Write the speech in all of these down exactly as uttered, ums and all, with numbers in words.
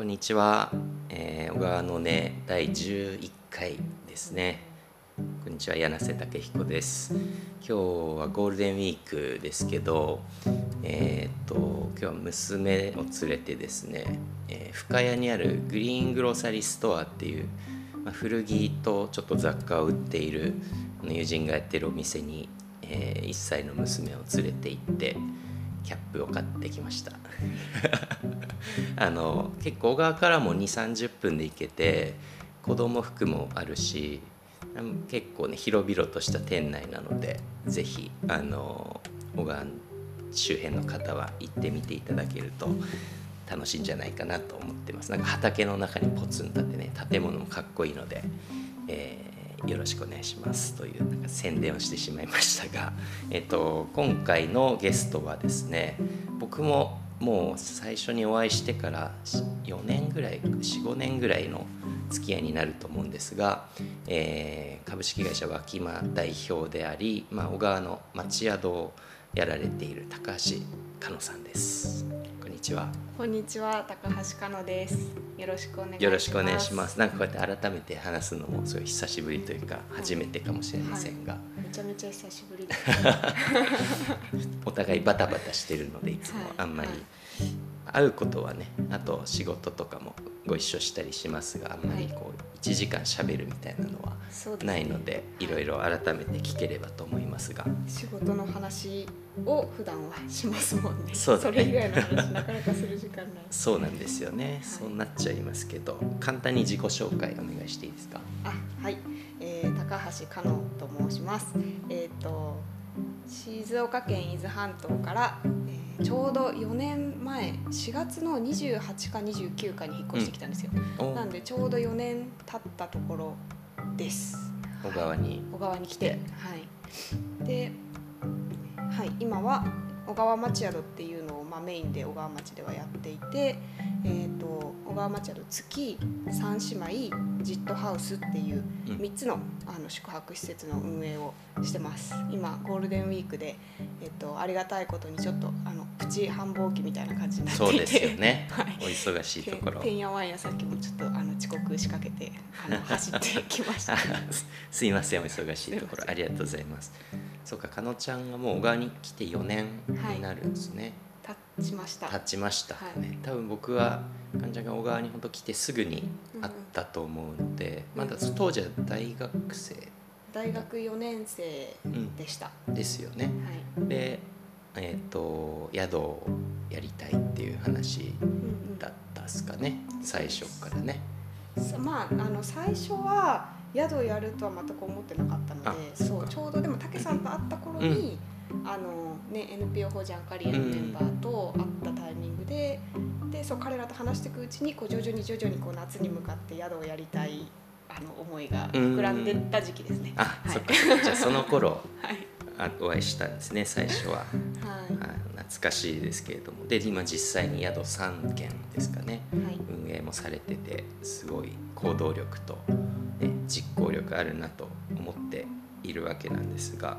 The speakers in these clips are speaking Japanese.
んにちは、えー、小川の音だいじゅういっかいですね。こんにちは、柳瀬武彦です。今日はゴールデンウィークですけど、えー、っと今日は娘を連れてですね、えー、深谷にあるグリーングローサリーストアっていう、まあ、古着とちょっと雑貨を売っている友人がやってるお店に、えー、いっさいの娘を連れて行ってキャップを買ってきましたあの結構小川からもにじゅう、さんじゅっぷんで行けて、子供服もあるし、結構ね広々とした店内なので、ぜひあの小川周辺の方は行ってみていただけると楽しいんじゃないかなと思ってます。なんか畑の中にポツンとあってね、建物もかっこいいので、えーよろしくお願いしますというなんか宣伝をしてしまいましたが、えっと、今回のゲストはですね、僕ももう最初にお会いしてからよねんぐらい よん、ごねんぐらいの付き合いになると思うんですが、えー、株式会社脇間代表であり、まあ、小川の町宿をやられている高橋香乃さんです。こんにちは。 こんにちは、高橋香乃です。よろしくお願いします。 よろしくお願いします。なんかこうやって改めて話すのもすごい久しぶりというか、初めてかもしれませんが、はい、めちゃめちゃ久しぶりですお互いバタバタしてるのでいつもあんまり会うことはね、あと仕事とかもご一緒したりしますが、あんまりこういちじかんしゃべるみたいなのはないので、いろいろ改めて聞ければと思いますが、 仕事の話を普段はしますもんね。 そうだね、 それ以外の話なかなかする時間ないそうなんですよね、はい、そうなっちゃいますけど、簡単に自己紹介お願いしていいですか。 あ、はい、えー、高橋香乃と申します。えーと静岡県伊豆半島から、えー、ちょうどよねんまえしがつのにじゅうはちかにじゅうくかに引っ越してきたんですよ、うん、なんでちょうどよねん経ったところです。 小川に、 はい、小川に来て、はいではい、今は小川町宿っていうのを、まあ、メインで小川町ではやっていて、えー、と小川町宿月三姉妹ジットハウスっていうみっつ の, あの宿泊施設の運営をしてます。今ゴールデンウィークで、えー、とありがたいことにちょっとあのプチ繁忙期みたいな感じになっていて、 そうですよね、はい、お忙しいところ。 てんやわんやさっきもちょっとあの遅刻しかけてあの走ってきましたすいません、お忙しいところありがとうございます。そうか、香乃ちゃんがもう小川に来てよねんになるんですね、 はい、経ちました経ちましたね、はい、多分僕はかのちゃんが小川に本当来てすぐに会ったと思うので、うん、まだ当時は大学生大学よねん生でした、 うん、ですよね、はい、で、えーと、宿をやりたいっていう話だったっすかね、うんうん、最初からね。 まあ、あの最初は宿をやるとは全く思ってなかったので、そうちょうどでも武さんと会った頃に、うん、あのね、エヌピーオー 法人アカリエのメンバーと会ったタイミングで、うん、でそう彼らと話していくうちにこう徐々に徐々にこう夏に向かって宿をやりたいあの思いが膨らんでった時期ですね。 あ、はい、そっか、じゃあその頃、はい、お会いしたんですね、最初は、はい、懐かしいですけれども、で今実際に宿さんけんですかね、はい、運営もされてて、すごい行動力と、ね、実行力あるなと思っているわけなんですが、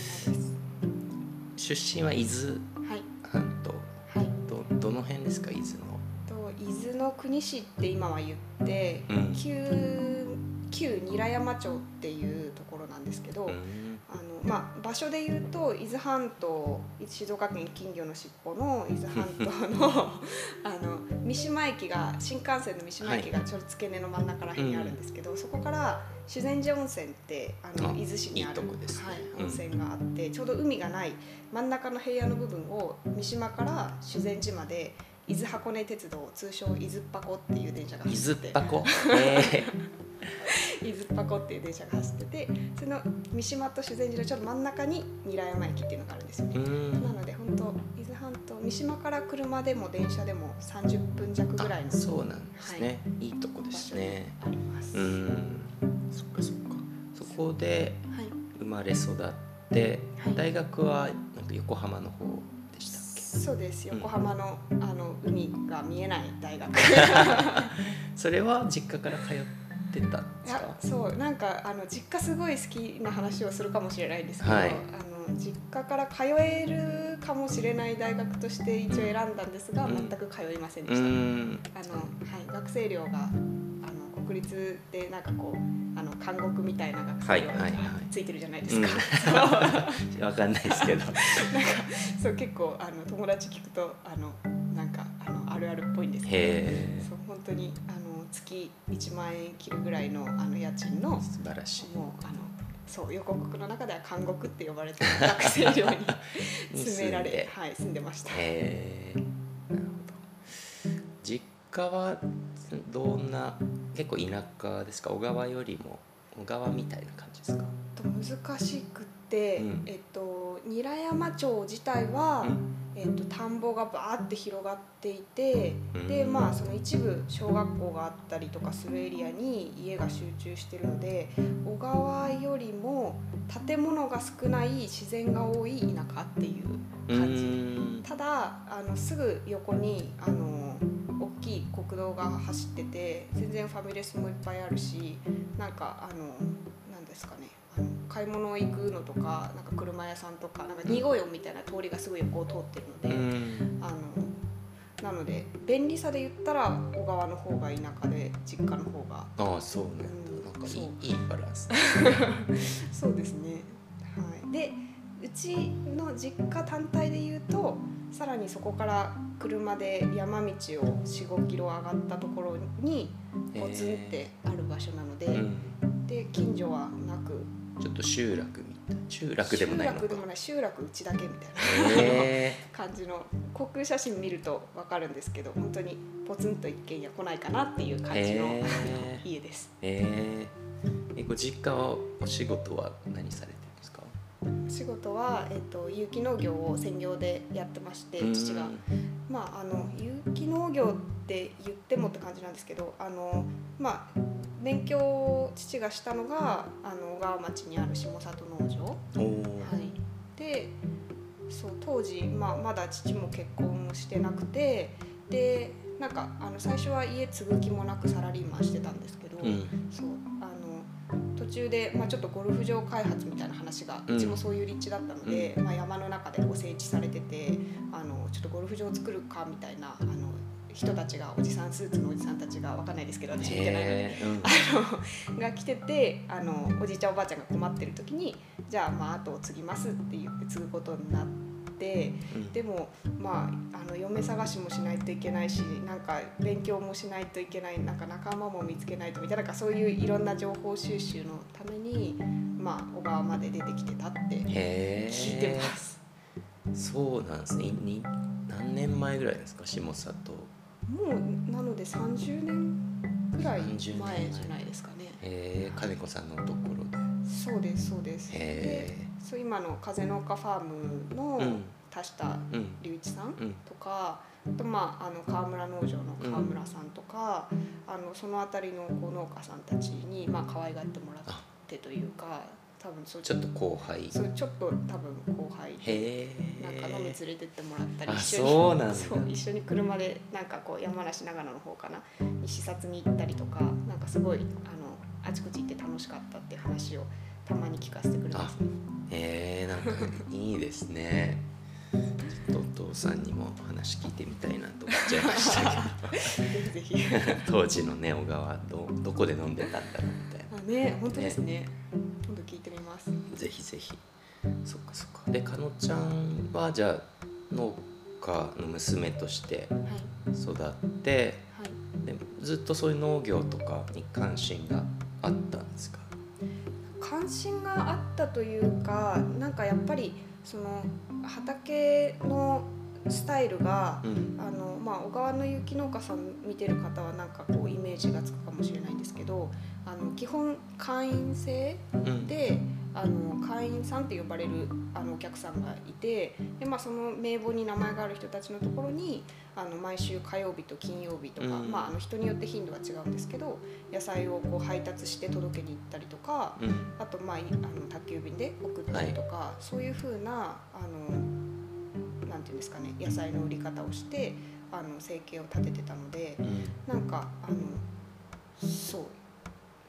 出身は伊豆半島、はい、ど, どの辺ですか、伊豆の。 伊豆の国市って今は言って、うん、旧, 旧韮山町っていうところなんですけど、うん、あのまあ、場所で言うと伊豆半島、静岡県金魚の尻尾の伊豆半島 の, あの三島駅が、新幹線の三島駅がちょうど付け根の真ん中ら辺にあるんですけど、はい、そこから修善寺温泉ってあの伊豆市にある、いいとこですね、はい、温泉があって、うん、ちょうど海がない真ん中の平野の部分を三島から修善寺まで伊豆箱根鉄道、通称伊豆箱っていう電車が走ってて、伊豆箱、えー、伊豆箱っていう電車が走ってて、その三島と修善寺のちょっと真ん中に韮山駅っていうのがあるんですよね。なので本当伊豆半島、三島から車でも電車でもさんじゅっぷん弱ぐらいの、 そうなんですね、はい、いいとこですね。 あります。 うん、そっかそっか。そこで生まれ育って、はい、大学はなんか横浜の方でしたっけ。 そうです、横浜の、うん、あの海が見えない大学それは実家から通ってたんですか。いや、 そうなんかあの実家すごい好きな話をするかもしれないんですけど、はい、あの実家から通えるかもしれない大学として一応選んだんですが、うん、全く通いませんでした。あの、はい、学生寮があの国立でなんかこうあの監獄みたいな学生寮がついてるじゃないですか。 わかんないですけど。なんかそう結構あの友達聞くとあのなんかあのあるあるっぽいんですけど、そう本当にあの月いちまんえん切るぐらいのあの家賃の素晴らしい。 もうあのそう横国の中では監獄って呼ばれてる学生寮に住められ、はい、住んでました。 へー、なるほど。実家はどんな、結構田舎ですか？小川よりも小川みたいな感じですか？ 難しくて、うん、えっと韮山町自体は、うんえっと、田んぼがバーって広がっていて、うん、でまあその一部小学校があったりとかするエリアに家が集中してるので、小川よりも建物が少ない自然が多い田舎っていう感じ、うん、ただあのすぐ横にあの大きい国道が走ってて、全然ファミレスもいっぱいあるし、なんかあのなんですかね、あの買い物行くのとか、なんか車屋さんとか、なんかに号よんみたいな通りがすぐ横を通ってるので、うん、あのなので便利さで言ったら小川の方が田舎で実家の方が、 ああそうなんだ、うん、なんかいい、いいバランスそうですね、はい、でうちの実家単体で言うと、さらにそこから車で山道を よん、ごキロ上がったところにポツンってある場所なので、うん、で近所はなく、 ちょっと集落みたいな、集落でもないのか、 集落でもない、集落うちだけみたいな感じの、航空写真見ると分かるんですけど、本当にポツンと一軒家来ないかなっていう感じの家です。 えー、えご実家はお仕事は何されてるんですか？ 仕事は、えっと、有機農業を専業でやってまして、父が、まあ、あの有機農業って言ってもって感じなんですけど、あの、まあ、勉強を父がしたのがあの小川町にある下里農場、はい、でそう当時、まあ、まだ父も結婚してなくて、でなんかあの最初は家継ぐ気もなくサラリーマンしてたんですけど、うん、そうあの途中で、まあ、ちょっとゴルフ場開発みたいな話が、うちもそういう立地だったので、うんまあ、山の中でこう整地されてて、あのちょっとゴルフ場を作るかみたいなあの人たちが、おじさんスーツのおじさんたちが分かんないですけど、私見てないので、うん、あのが来てて、あのおじいちゃんおばあちゃんが困ってる時に、じゃあまあ後を継ぎますって言って継ぐことになって、うん、でもまあ、あの嫁探しもしないといけないし、なんか勉強もしないといけない、なんか仲間も見つけないとみたいな、なんかそういういろんな情報収集のために、まあ、小川まで出てきてたって聞いてます。 そうなんですね。に何年前ぐらいですか、下里？ もうなのでさんじゅうねんぐらい前じゃないですかね。 へー、金子さんのところで。 そうですそうです。でそう今の風農家ファームの田下隆一さんとか、うんうん、あと、まあ、あの川村農場の川村さんとか、うん、あのその辺りのこう農家さんたちに、まあ可愛がってもらってというか、多分そうちょっと後輩、 そうちょっと多分後輩で、なんか飲み連れてってもらったり、 一緒にそうなんだ、 そう一緒に車でなんかこう山梨長野の方かなに視察に行ったりとか、なんかすごいあのあちこち行って楽しかったって話をたまに聞かせてくれますね。 へえー、なんかいいですね。ちょっとお父さんにも話聞いてみたいなと思っちゃいましたけどぜひぜひ当時のね小川 ど, どこで飲んでたんだろうみたいな。 あね、本当ですね。ね、今度聞いてみます。 ぜひぜひ。そっかそっか。でかのちゃんはじゃあ農家の娘として育って、はいはい、でずっとそういう農業とかに関心があったんですか？ 関心があったというか、なんかやっぱりその畑のスタイルが、うん、あのまあ、小川の有機農家さん見てる方はなんかこうイメージがつくかもしれないんですけど、あの基本会員制で、うん、あの会員さんって呼ばれるあのお客さんがいて、で、まあ、その名簿に名前がある人たちのところにあの毎週火曜日と金曜日とか、うん、まあ、あの人によって頻度は違うんですけど、野菜をこう配達して届けに行ったりとか、うん、あと、まあ、あの宅急便で送ったりとか、はい、そういう風なあのなんていうんですかね、野菜の売り方をしてあの生計を立ててたので、うん、なんかあのそう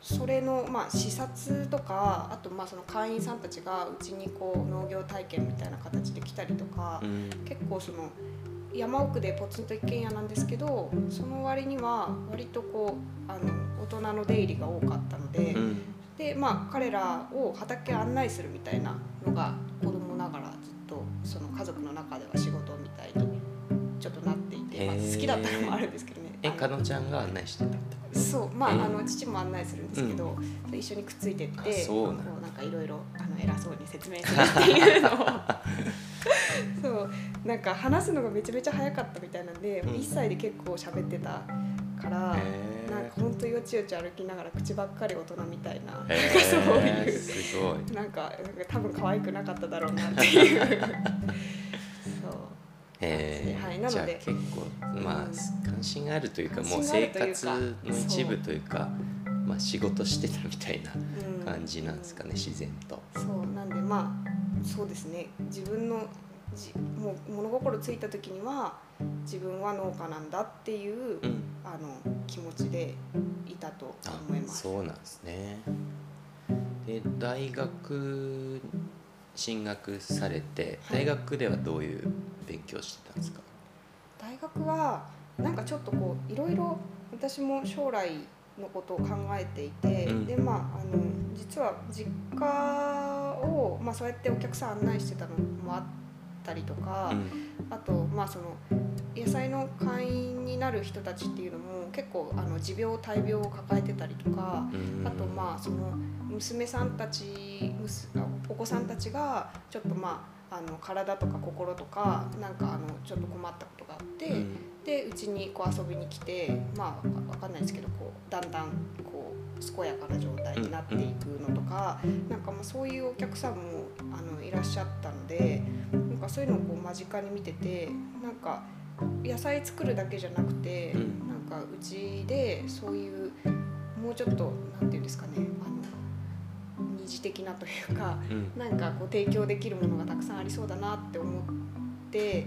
それの、まあ、視察とか、あとまあその会員さんたちがうちにこう農業体験みたいな形で来たりとか、うん、結構その山奥でポツンと一軒家なんですけど、その割には割とこうあの大人の出入りが多かったので、うん、でまあ彼らを畑案内するみたいなのが子供ながらずっとその家族の中では仕事みたいにちょっとなっていて、まあ、好きだったのもあるんですけどね。 え、かのちゃんが案内してたって？ そう、まあ、あの父も案内するんですけど、うん、一緒にくっついてってそうなんこうなんかいろいろ偉そうに説明するっていうのをそうなんか話すのがめちゃめちゃ早かったみたいなんで、うん、いっさいで結構喋ってたから、なんか本当よちよち歩きながら口ばっかり大人みたいな、なんかそういうすごいなんか、なんか多分可愛くなかっただろうなっていうそうえーはい、なのでじゃあ結構、まあ、関心があるというかもう生活の一部というかまあ、仕事してたみたいな感じなんですかね、うん、自然と。 そうなんでまあそうですね、自分のじもう物心ついた時には自分は農家なんだっていう、うん、あの気持ちでいたと思います。 そうなんですね。で大学進学されて、大学ではどういう勉強してたんですか？ 大学はなんかちょっとこういろいろ私も将来のことを考えていて、うん、でまああの実は実家を、まあ、そうやってお客さん案内してたのもあったりとか、うん、あとまあその野菜の会員になる人たちっていうのも結構あの持病大病を抱えてたりとか、うん、あとまあその娘さんたちお子さんたちがちょっとまああの体とか心とかなんかあのちょっと困ったことがあって、うん、でうちにこう遊びに来て、まあ分かんないですけどこうだんだんこう健やかな状態になっていくのとか、うん、なんかまあそういうお客さんもあのいらっしゃったので、なんかそういうのをこう間近に見てて、なんか野菜作るだけじゃなくて、うん、なんかうちでそういうもうちょっとなんていうんですかね、あの二次的なというか、うん、なんかこう提供できるものがたくさんありそうだなって思って、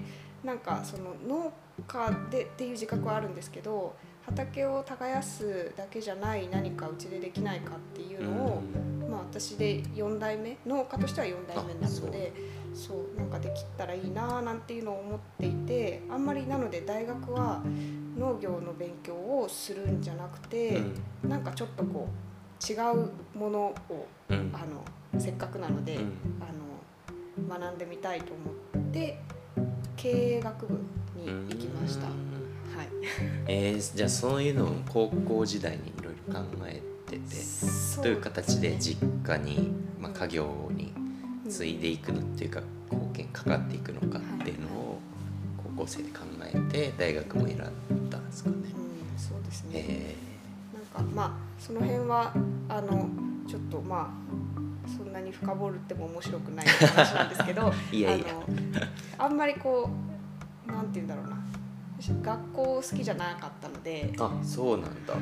なんかその農家でっていう自覚はあるんですけど、畑を耕すだけじゃない何かうちでできないかっていうのを、うん、まあ私でよん代目、農家としてはよん代目になるので、そうなんかできたらいいななんていうのを思っていて、あんまりなので大学は農業の勉強をするんじゃなくて、うん、なんかちょっとこう違うものを、うん、あのせっかくなので、うん、あの学んでみたいと思って経営学部に行きました。はいえー、じゃあそういうのを高校時代にいろいろ考えてて、どういう形で実家に、まあ、家業に継いでいくのっていうか貢献かかっていくのかっていうのを高校生で考えて大学も選んだんですかね。うん、 そうですね、えー、なんかまあその辺はあのちょっとまあそんなに深掘るっても面白くない話なんですけどいやいやあのあんまりこうなんて言うんだろうな、学校好きじゃなかったので。 あ、そうなんだ。 はい、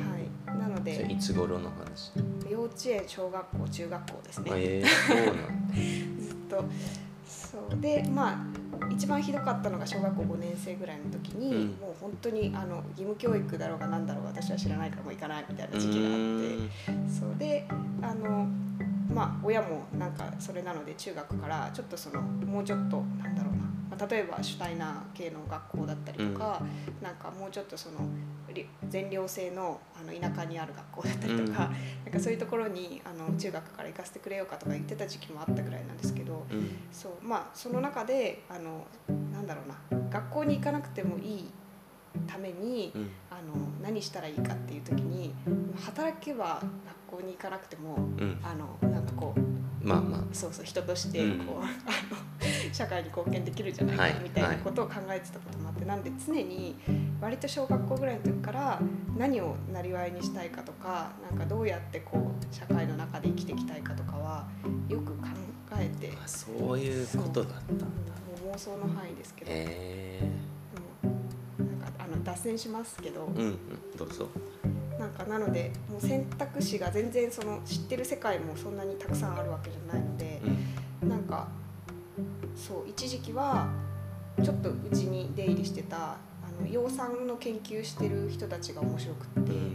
なのでいつ頃の話？ 幼稚園、小学校、中学校ですね。 えー、そうなんだずっとそうで、まあ一番ひどかったのが小学校ごねん生ぐらいの時に、うん、もう本当にあの義務教育だろうがなんだろうが私は知らないからもう行かないみたいな時期があって、そうであのまあ親もなんかそれなので中学からちょっとそのもうちょっとなんだろうな、まあ、例えばシュタイナー系の学校だったりとか、うん、なんかもうちょっとその全寮制のあの田舎にある学校だったりとか、うん、なんかそういうところにあの中学から行かせてくれようかとか言ってた時期もあったぐらいなんですけど、うん、そうまあその中であのなんだろうな、学校に行かなくてもいいために、うん、あの何したらいいかっていう時に働けば学校に行かなくても、うん、あのなんかこうまあまあそうそう人としてこう、うん、あの社会に貢献できるんじゃないかみたいなことを考えてたこともあって、はい、なんで常に割と小学校ぐらいの時から何をなりわいにしたいかとか、なんかどうやってこう社会の中で生きていきたいかとかはよく考えて、 あ、そういうことだったんだ。 もう妄想の範囲ですけど、 えー、なんかあの脱線しますけど、 うんうん、どうぞ。 なんかなのでもう選択肢が全然その知ってる世界もそんなにたくさんあるわけじゃないので、うん、なんかそう一時期はちょっとうちに出入りしてたあの養蚕の研究してる人たちが面白くって、うん、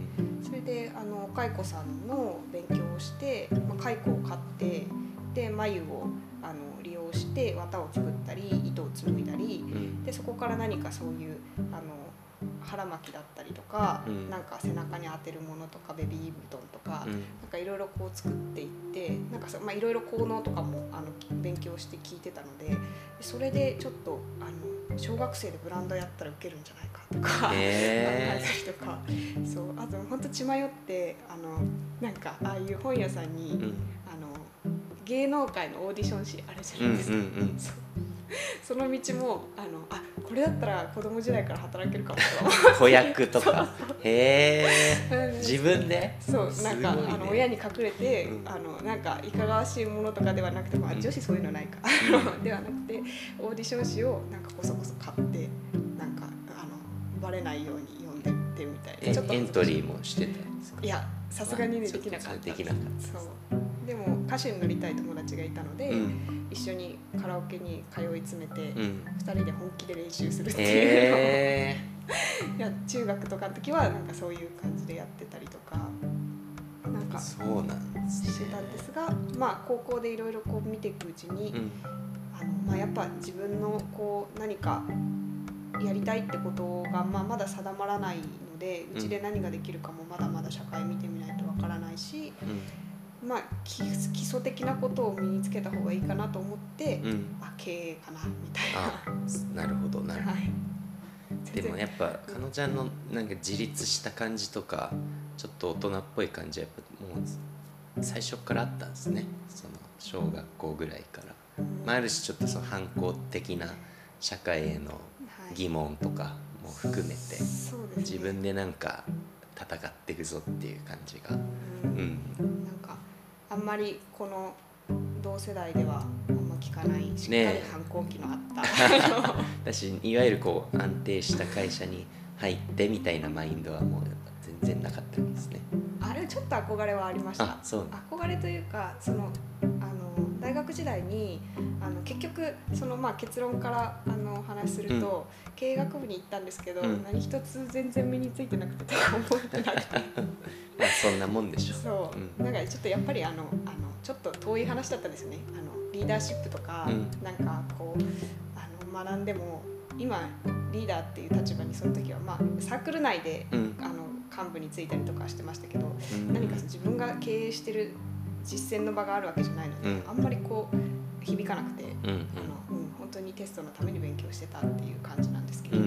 それであの蚕さんの勉強をして、まあ、蚕を飼ってで繭をあの利用して綿を作ったり糸を紡いだり、うん、でそこから何かそういうあの腹巻きだったりとか、うん、なんか背中に当てるものとかベビー布団とか、うん、なんかいろいろこう作っていってなんかまあいろいろ効能とかもあの勉強して聞いてたのでそれでちょっとあの小学生でブランドやったらウケるんじゃないかとか、えー、考えたりとかそうあと本当血迷ってあのなんかああいう本屋さんに、うん、あの芸能界のオーディション誌あるじゃないですか、うんうんうん、そうその道もあのあこれだったら子供時代から働けるかもとか子役とかへえ自分でそうなんか、ね、あの親に隠れて、うん、あのなんかいかがわしいものとかではなくて、まあ、女子そういうのないか、うん、ではなくてオーディション誌をなんかこそこそ買ってなんかあのバレないように読んでってみたいなちょっとエントリーもしてたんですか？ いやさすがにねできなかったできなかったそうでも歌手になりたい友達がいたので、うん、一緒にカラオケに通い詰めて、うん、ふたりで本気で練習するっていうのを、えー、いや中学とかの時はなんかそういう感じでやってたりとかなんかそうなんですねしてたんですが、まあ、高校でいろいろこう見ていくうちに、うん、あのまあ、やっぱ自分のこう何かやりたいってことが、まあ、まだ定まらないのでうちで何ができるかもまだまだ社会見てみないとわからないし、うんまあ、基礎的なことを身につけた方がいいかなと思って、うん、あ経営かなみたいな。 なるほどなるほど、はい、でもやっぱかのちゃんのなんか自立した感じとかちょっと大人っぽい感じはやっぱもう最初からあったんですね。その小学校ぐらいから、まあ、あるしちょっとその反抗的な社会への疑問とかも含めて、はいね、自分でなんか戦っていくぞっていう感じが、うんうん、 なんかあんまりこの同世代ではあんま聞かないしっかり反抗期のあった、ね、 私いわゆるこう安定した会社に入ってみたいなマインドはもう全然なかったんですね。 あれちょっと憧れはありました。 あそう憧れというかそのあの大学時代にあの結局その、まあ、結論からあのお話しすると、うん、経営学部に行ったんですけど、うん、何一つ全然身についてなくて覚えてなくてまあそんなもんでしょ。 そう、うん、なんかちょっとやっぱりあのあのちょっと遠い話だったんですよね。あのリーダーシップとか、うん、なんかこうあの学んでも今リーダーっていう立場にその時は、まあ、サークル内で、うん、あの幹部についたりとかしてましたけど、うん、何か自分が経営してる実践の場があるわけじゃないので、うん、あんまりこう響かなくて、うんうんあのうん、本当にテストのために勉強してたっていう感じなんですけど、うん、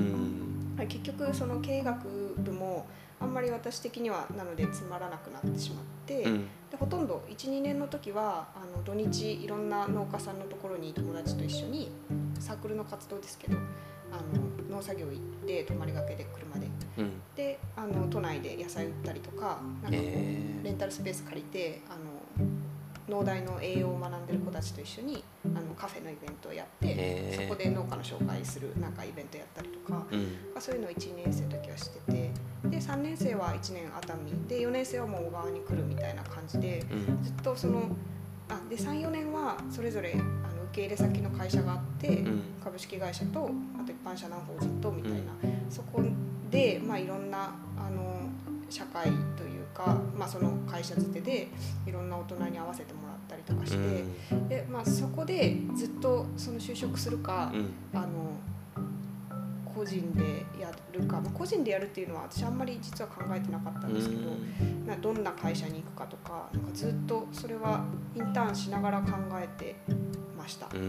結局その経営学部もあんまり私的にはなのでつまらなくなってしまって、うん、でほとんど いちにねんの時はあの土日いろんな農家さんのところに友達と一緒にサークルの活動ですけどあの農作業行って泊まりがけで車で、うん、であの都内で野菜売ったりとか、なんかこうレンタルスペース借りてあの農大の栄養を学んでる子たちと一緒にあのカフェのイベントをやってそこで農家の紹介するなんかイベントやったりとか、うん、そういうのをいちねん生の時はしててでさんねん生はいちねん熱海でよねん生はもう小川に来るみたいな感じで、うん、ずっとそのあで さん,よ 年はそれぞれあの受け入れ先の会社があって、うん、株式会社とあと一般社団法人とみたいな、うん、そこで、まあ、いろんなあの社会というか、まあ、その会社づてでいろんな大人に合わせてもらったりとかして、うん、でまあ、そこでずっとその就職するか、うん、あの個人でやるか、まあ、個人でやるっていうのは私あんまり実は考えてなかったんですけど、うん、などんな会社に行くかとか、なんかずっとそれはインターンしながら考えてました。うん、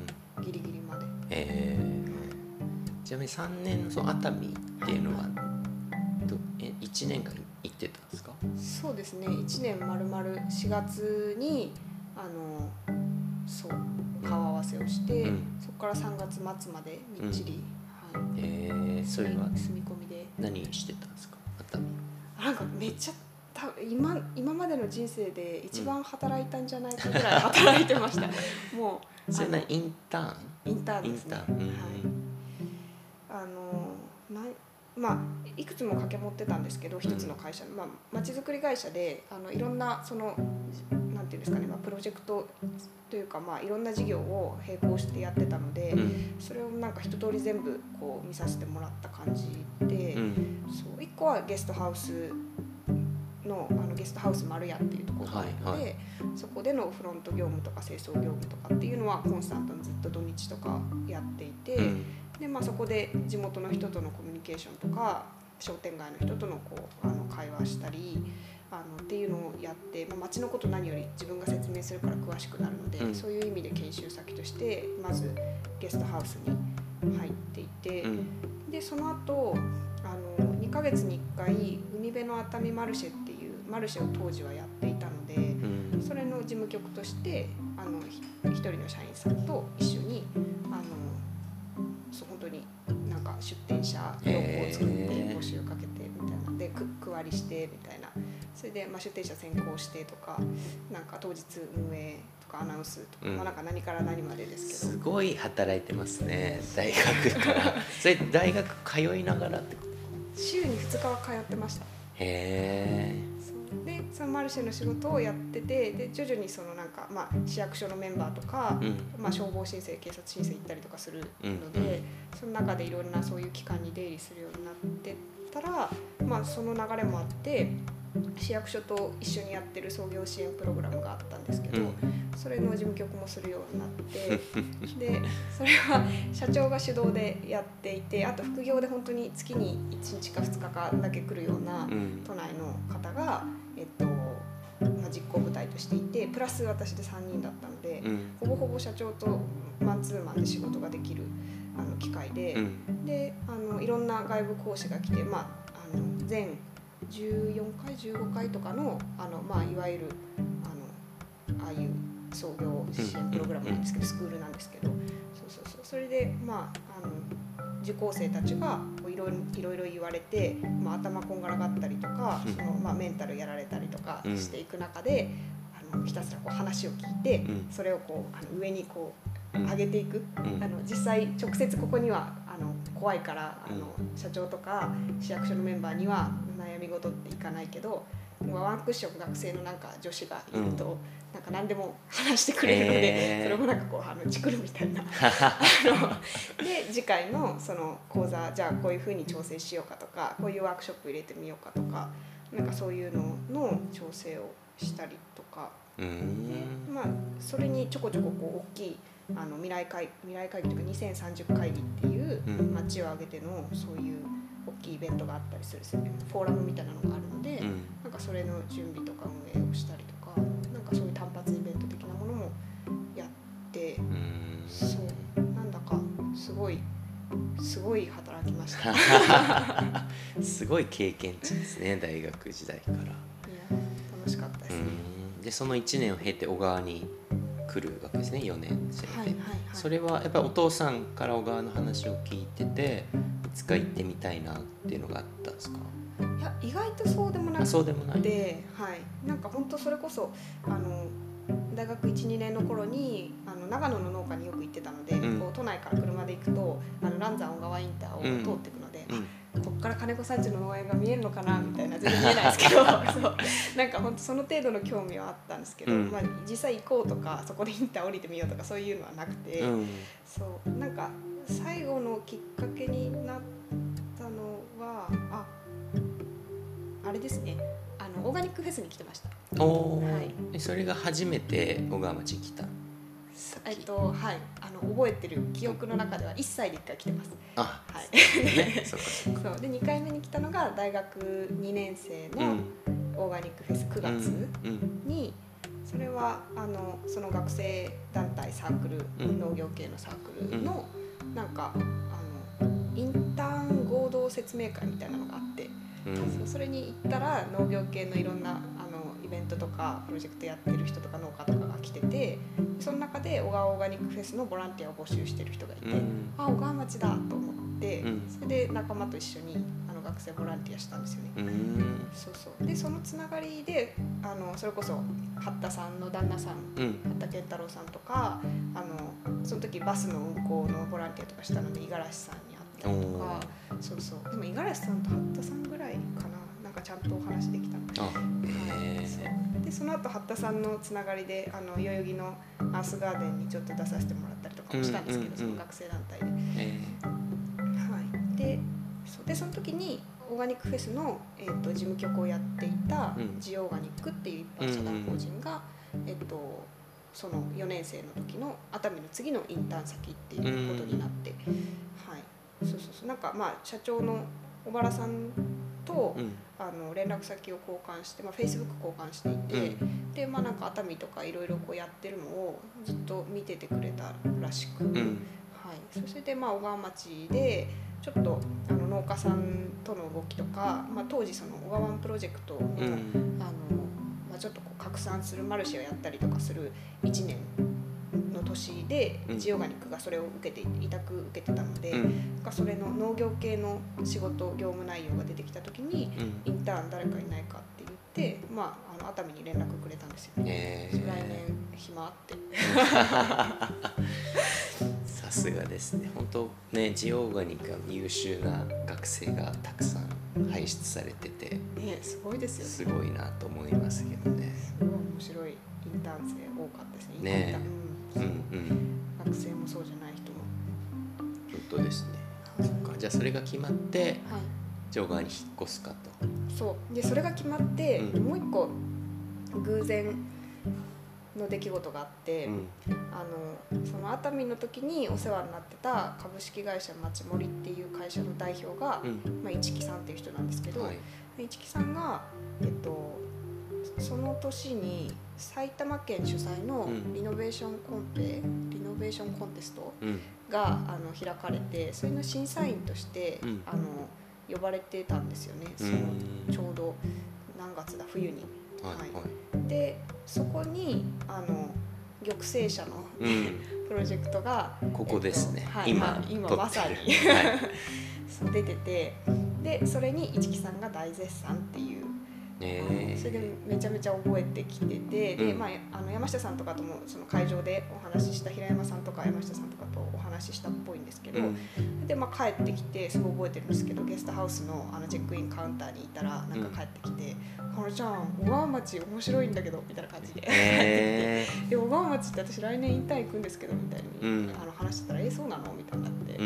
ギリギリまで、 えー、ちなみにさんねんのその熱海っていうのは、はい、えいちねんかん行ってたんですか？ そうですね、いちねんまるまるしがつにあのそう顔合わせをして、うん、そこからさんがつまつまでみっちり、うんはいえー、それは住み込みで何してたんですか？熱海なんかめっちゃた 今, 今までの人生で一番働いたんじゃないかぐらい働いてました、うん、もうそれなインターンインターンですね、うん、はいあのなまあ、いくつも掛け持ってたんですけど一つの会社、まあ、町づくり会社であのいろんなそのなんていうんですかね、まあ、プロジェクトというか、まあ、いろんな事業を並行してやってたので、うん、それをなんか一通り全部こう見させてもらった感じで、うん、そういっこはゲストハウスの, あのゲストハウス丸屋っていうところがあるので、はいはい、そこでのフロント業務とか清掃業務とかっていうのはコンスタントにずっと土日とかやっていて、うん、でまあ、そこで地元の人とのコミュニケーションとか商店街の人とのこうあの会話したりあのっていうのをやって、まあ、街のこと何より自分が説明するから詳しくなるので、うん、そういう意味で研修先としてまずゲストハウスに入っていて、うん、でその後あのにかげつにいっかい海辺の熱海マルシェっていうマルシェを当時はやっていたので、うん、それの事務局としてあの一人の社員さんと一緒にあのそう本当になんか出店者情報を作って募集かけてみたいなでく区割りしてみたいな、それでまあ出店者選考してとかなんか当日運営とかアナウンスとか、うん、まあ、なんか何から何までですけどすごい働いてますね大学からそれ大学通いながらってこと週にふつかは通ってました。 へー。 でそのマルシェの仕事をやっててで徐々にそのなんか、まあ、市役所のメンバーとか、うんまあ、消防申請警察申請行ったりとかするので、うん、その中でいろんなそういう機関に出入りするようになってたら、まあ、その流れもあって市役所と一緒にやってる創業支援プログラムがあったんですけど、うん、それの事務局もするようになってでそれは社長が主導でやっていてあと副業で本当に月にいちにちかふつかかだけ来るような都内の方が、えっとまあ、実行部隊としていてプラス私でさんにんだったので、うん、ほぼほぼ社長とマンツーマンで仕事ができるあの機会で、うん、であのいろんな外部講師が来て、まあ、あの全じゅうよんかいじゅうごかいとか の, あの、まあ、いわゆるあのああいう創業支援プログラムなんですけど、うん、スクールなんですけどそうそうそうそれで、まあ、あの受講生たちがいろいろ言われて、まあ、頭こんがらがったりとか、うんそのまあ、メンタルやられたりとかしていく中で、うん、あのひたすらこう話を聞いて、うん、それをこうあの上にこう上げていく、うん、あの実際直接ここにはあの怖いからあの社長とか市役所のメンバーには悩み事っていかないけどワンクッション学生のなんか女子がいると、うん、なんか何でも話してくれるので、えー、それもなんかこうあのチクるみたいなあので次回のその講座じゃあこういう風に調整しようかとかこういうワークショップ入れてみようかとかなんかそういうのの調整をしたりとか、うんでまあ、それにちょこちょここう大きいあの未来会未来会議というかにせんさんじゅう会議っていう街を挙げてのそういう大きいイベントがあったりするフォーラムみたいなのがあるので、うん、なんかそれの準備とか運営をしたりとかなんかそういう単発イベント的なものもやって、うん、そうなんだかすごいすごい働きましたすごい経験値ですね大学時代から。いや楽しかったですね。 うんでそのいちねんを経て小川に来るわけですねよねん生で、はいはいはい、それはやっぱりお父さんから小川の話を聞いてていつか行ってみたいなっていうのがあったんですか？ いや意外とそうでもなくてそうでもない、 はい、なんか本当それこそあの大学 いちにねんの頃にあの長野の農家によく行ってたので、うん、こう都内から車で行くとあの蘭山小川インターを通っていくので、うんうんこっから金子さんちの農園が見えるのかなみたいな全然見えないですけどそうなんか本当その程度の興味はあったんですけど、うんまあ、実際行こうとかそこでインター降りてみようとかそういうのはなくて、うん、そうなんか最後のきっかけになったのはああれですねあのオーガニックフェスに来てました。 お、はい、それが初めて小川町に来た。 えっとはい、あの覚えてる記憶の中ではいっさいでいっかい来てます。 あ、 はい。 ね、そうかそうか。 そうでにかいめに来たのが大学にねん生のオーガニックフェスくがつに、それはあのその学生団体サークル、うん、農業系のサークルの、うん、なんかあのインターン合同説明会みたいなのがあって、うん、それに行ったら農業系のいろんなあのイベントとかプロジェクトやってる人とか農家とかが来ててその中で小川オーガニックフェスのボランティアを募集してる人がいて、うん、あ小川町だと思って、うん、それで仲間と一緒にあの学生ボランティアしたんですよね、うん、そうそうでそのつながりであのそれこそ八田さんの旦那さん、うん、八田健太郎さんとかあのその時バスの運行のボランティアとかしたので五十嵐さんに会ったりとかそうそうでも五十嵐さんと八田さんぐらいかななんかちゃんとお話できたので、はい、そうでその後八田さんのつながりであの代々木のアースガーデンにちょっと出させてもらったりとかもしたんですけど、うんうんうん、その学生団体で、えーはい、で そ, でその時にオーガニックフェスの、えー、と事務局をやっていたジオーガニックっていう一般社団法人が、えー、とそのよねん生の時の熱海の次のインターン先っていうことになって、はい、そうそうそうなんかまあ社長の小原さんと、うん、あの連絡先を交換して、まあ、Facebook 交換していて、うん、でまあなんか熱海とかいろいろこうやってるのをずっと見ててくれたらしく、うん、はい、それでまあ小川町でちょっとあの農家さんとの動きとか、まあ、当時その小川湾プロジェクトの、うん、あのまあ、ちょっとこう拡散するマルシェをやったりとかするいちねんの年で、うん、ジオガニックがそれを受けて委託受けてたので、うん、それの農業系の仕事業務内容が出てきた時に、うん、インターン誰かいないかって言って、まあ、あの熱海に連絡くれたんですよね、えー、来年暇ってさすがですね。本当ね、ジオーガニックは優秀な学生がたくさん輩出されてて、 ね、すごいですよね。 すごいなと思いますけどね。 すごい面白いインターン生多かったですね。 ね、うんうん、 学生もそうじゃない人も。 本当ですね。そっか、じゃあそれが決まって、はい、ジオーガに引っ越すかと。 そうでそれが決まって、うん、もう一個偶然の出来事があって、うん、あのその熱海の時にお世話になってた株式会社まちもりっていう会社の代表が、うんまあ、市木さんっていう人なんですけど、はい、市木さんが、えっと、その年に埼玉県主催のリノベーションコンペ、うん、リノベーションコンテストが、うん、あの開かれて、それの審査員として、うん、あの呼ばれてたんですよね。そのちょうど何月だ冬に。はいはい、でそこにあの玉成社の、うん、プロジェクトがここですね、 えっとはい、今, 今まさに、はい、出てて、でそれに市木さんが大絶賛っていう、えー、それでめちゃめちゃ覚えてきてて、うん、でまあ、あの山下さんとかともその会場でお話しした平山さんとか山下さんとかとお話ししたっぽいんですけど、うん、で、まあ、帰ってきてすごい覚えてるんですけど、ゲストハウス の, あのチェックインカウンターにいたらなんか帰ってきて、うん、かなちゃん小川町面白いんだけどみたいな感じで、えー、で小川町って私来年インターン行くんですけどみたいに、うん、あの話してたらえそうなのみたいになって、うん、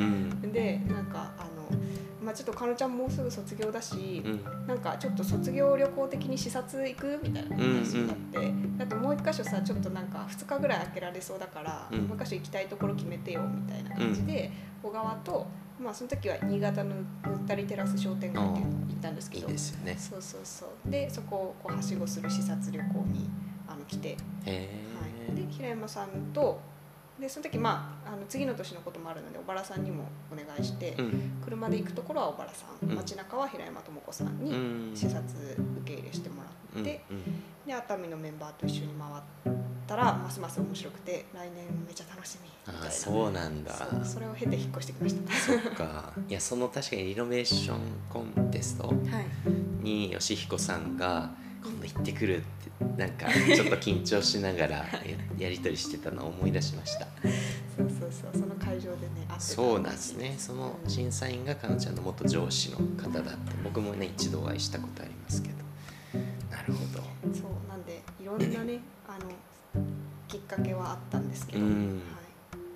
でなんかあのまあ、ちょっとかのちゃんもうすぐ卒業だし、うん、なんかちょっと卒業旅行的に視察行くみたいな話になって、うんうん、だってもう一箇所さちょっとなんかふつかぐらい空けられそうだから、うん、もう一箇所行きたいところ決めてよみたいな感じで、うん、小川と、まあ、その時は新潟のぬったりテラス商店街っていうのに行ったんですけど、 いいですよね。 そうそうそうでそこをこうはしごする視察旅行にあの来て、 へはい、で平山さんとでその時、まあ、あの次の年のこともあるので小原さんにもお願いして、うん、車で行くところは小原さん、うん、街中は平山智子さんに視察受け入れしてもらって、うんうん、で熱海のメンバーと一緒に回ったらますます面白くて来年めっちゃ楽しみみたいな。 あ、そうなんだ。 そ, それを経て引っ越してきました。 そっか。いやその確かにリノベーションコンテストに吉彦さんが今度行ってくるってなんかちょっと緊張しながら や, やり取りしてたのを思い出しました。 そうそうそう、その会場でね会ってた。 そうなんですね。その審査員がかのちゃんの元上司の方だって僕もね一度お会いしたことありますけど。なるほど。 そうなんでいろんなねあのきっかけはあったんですけど、うん、はい、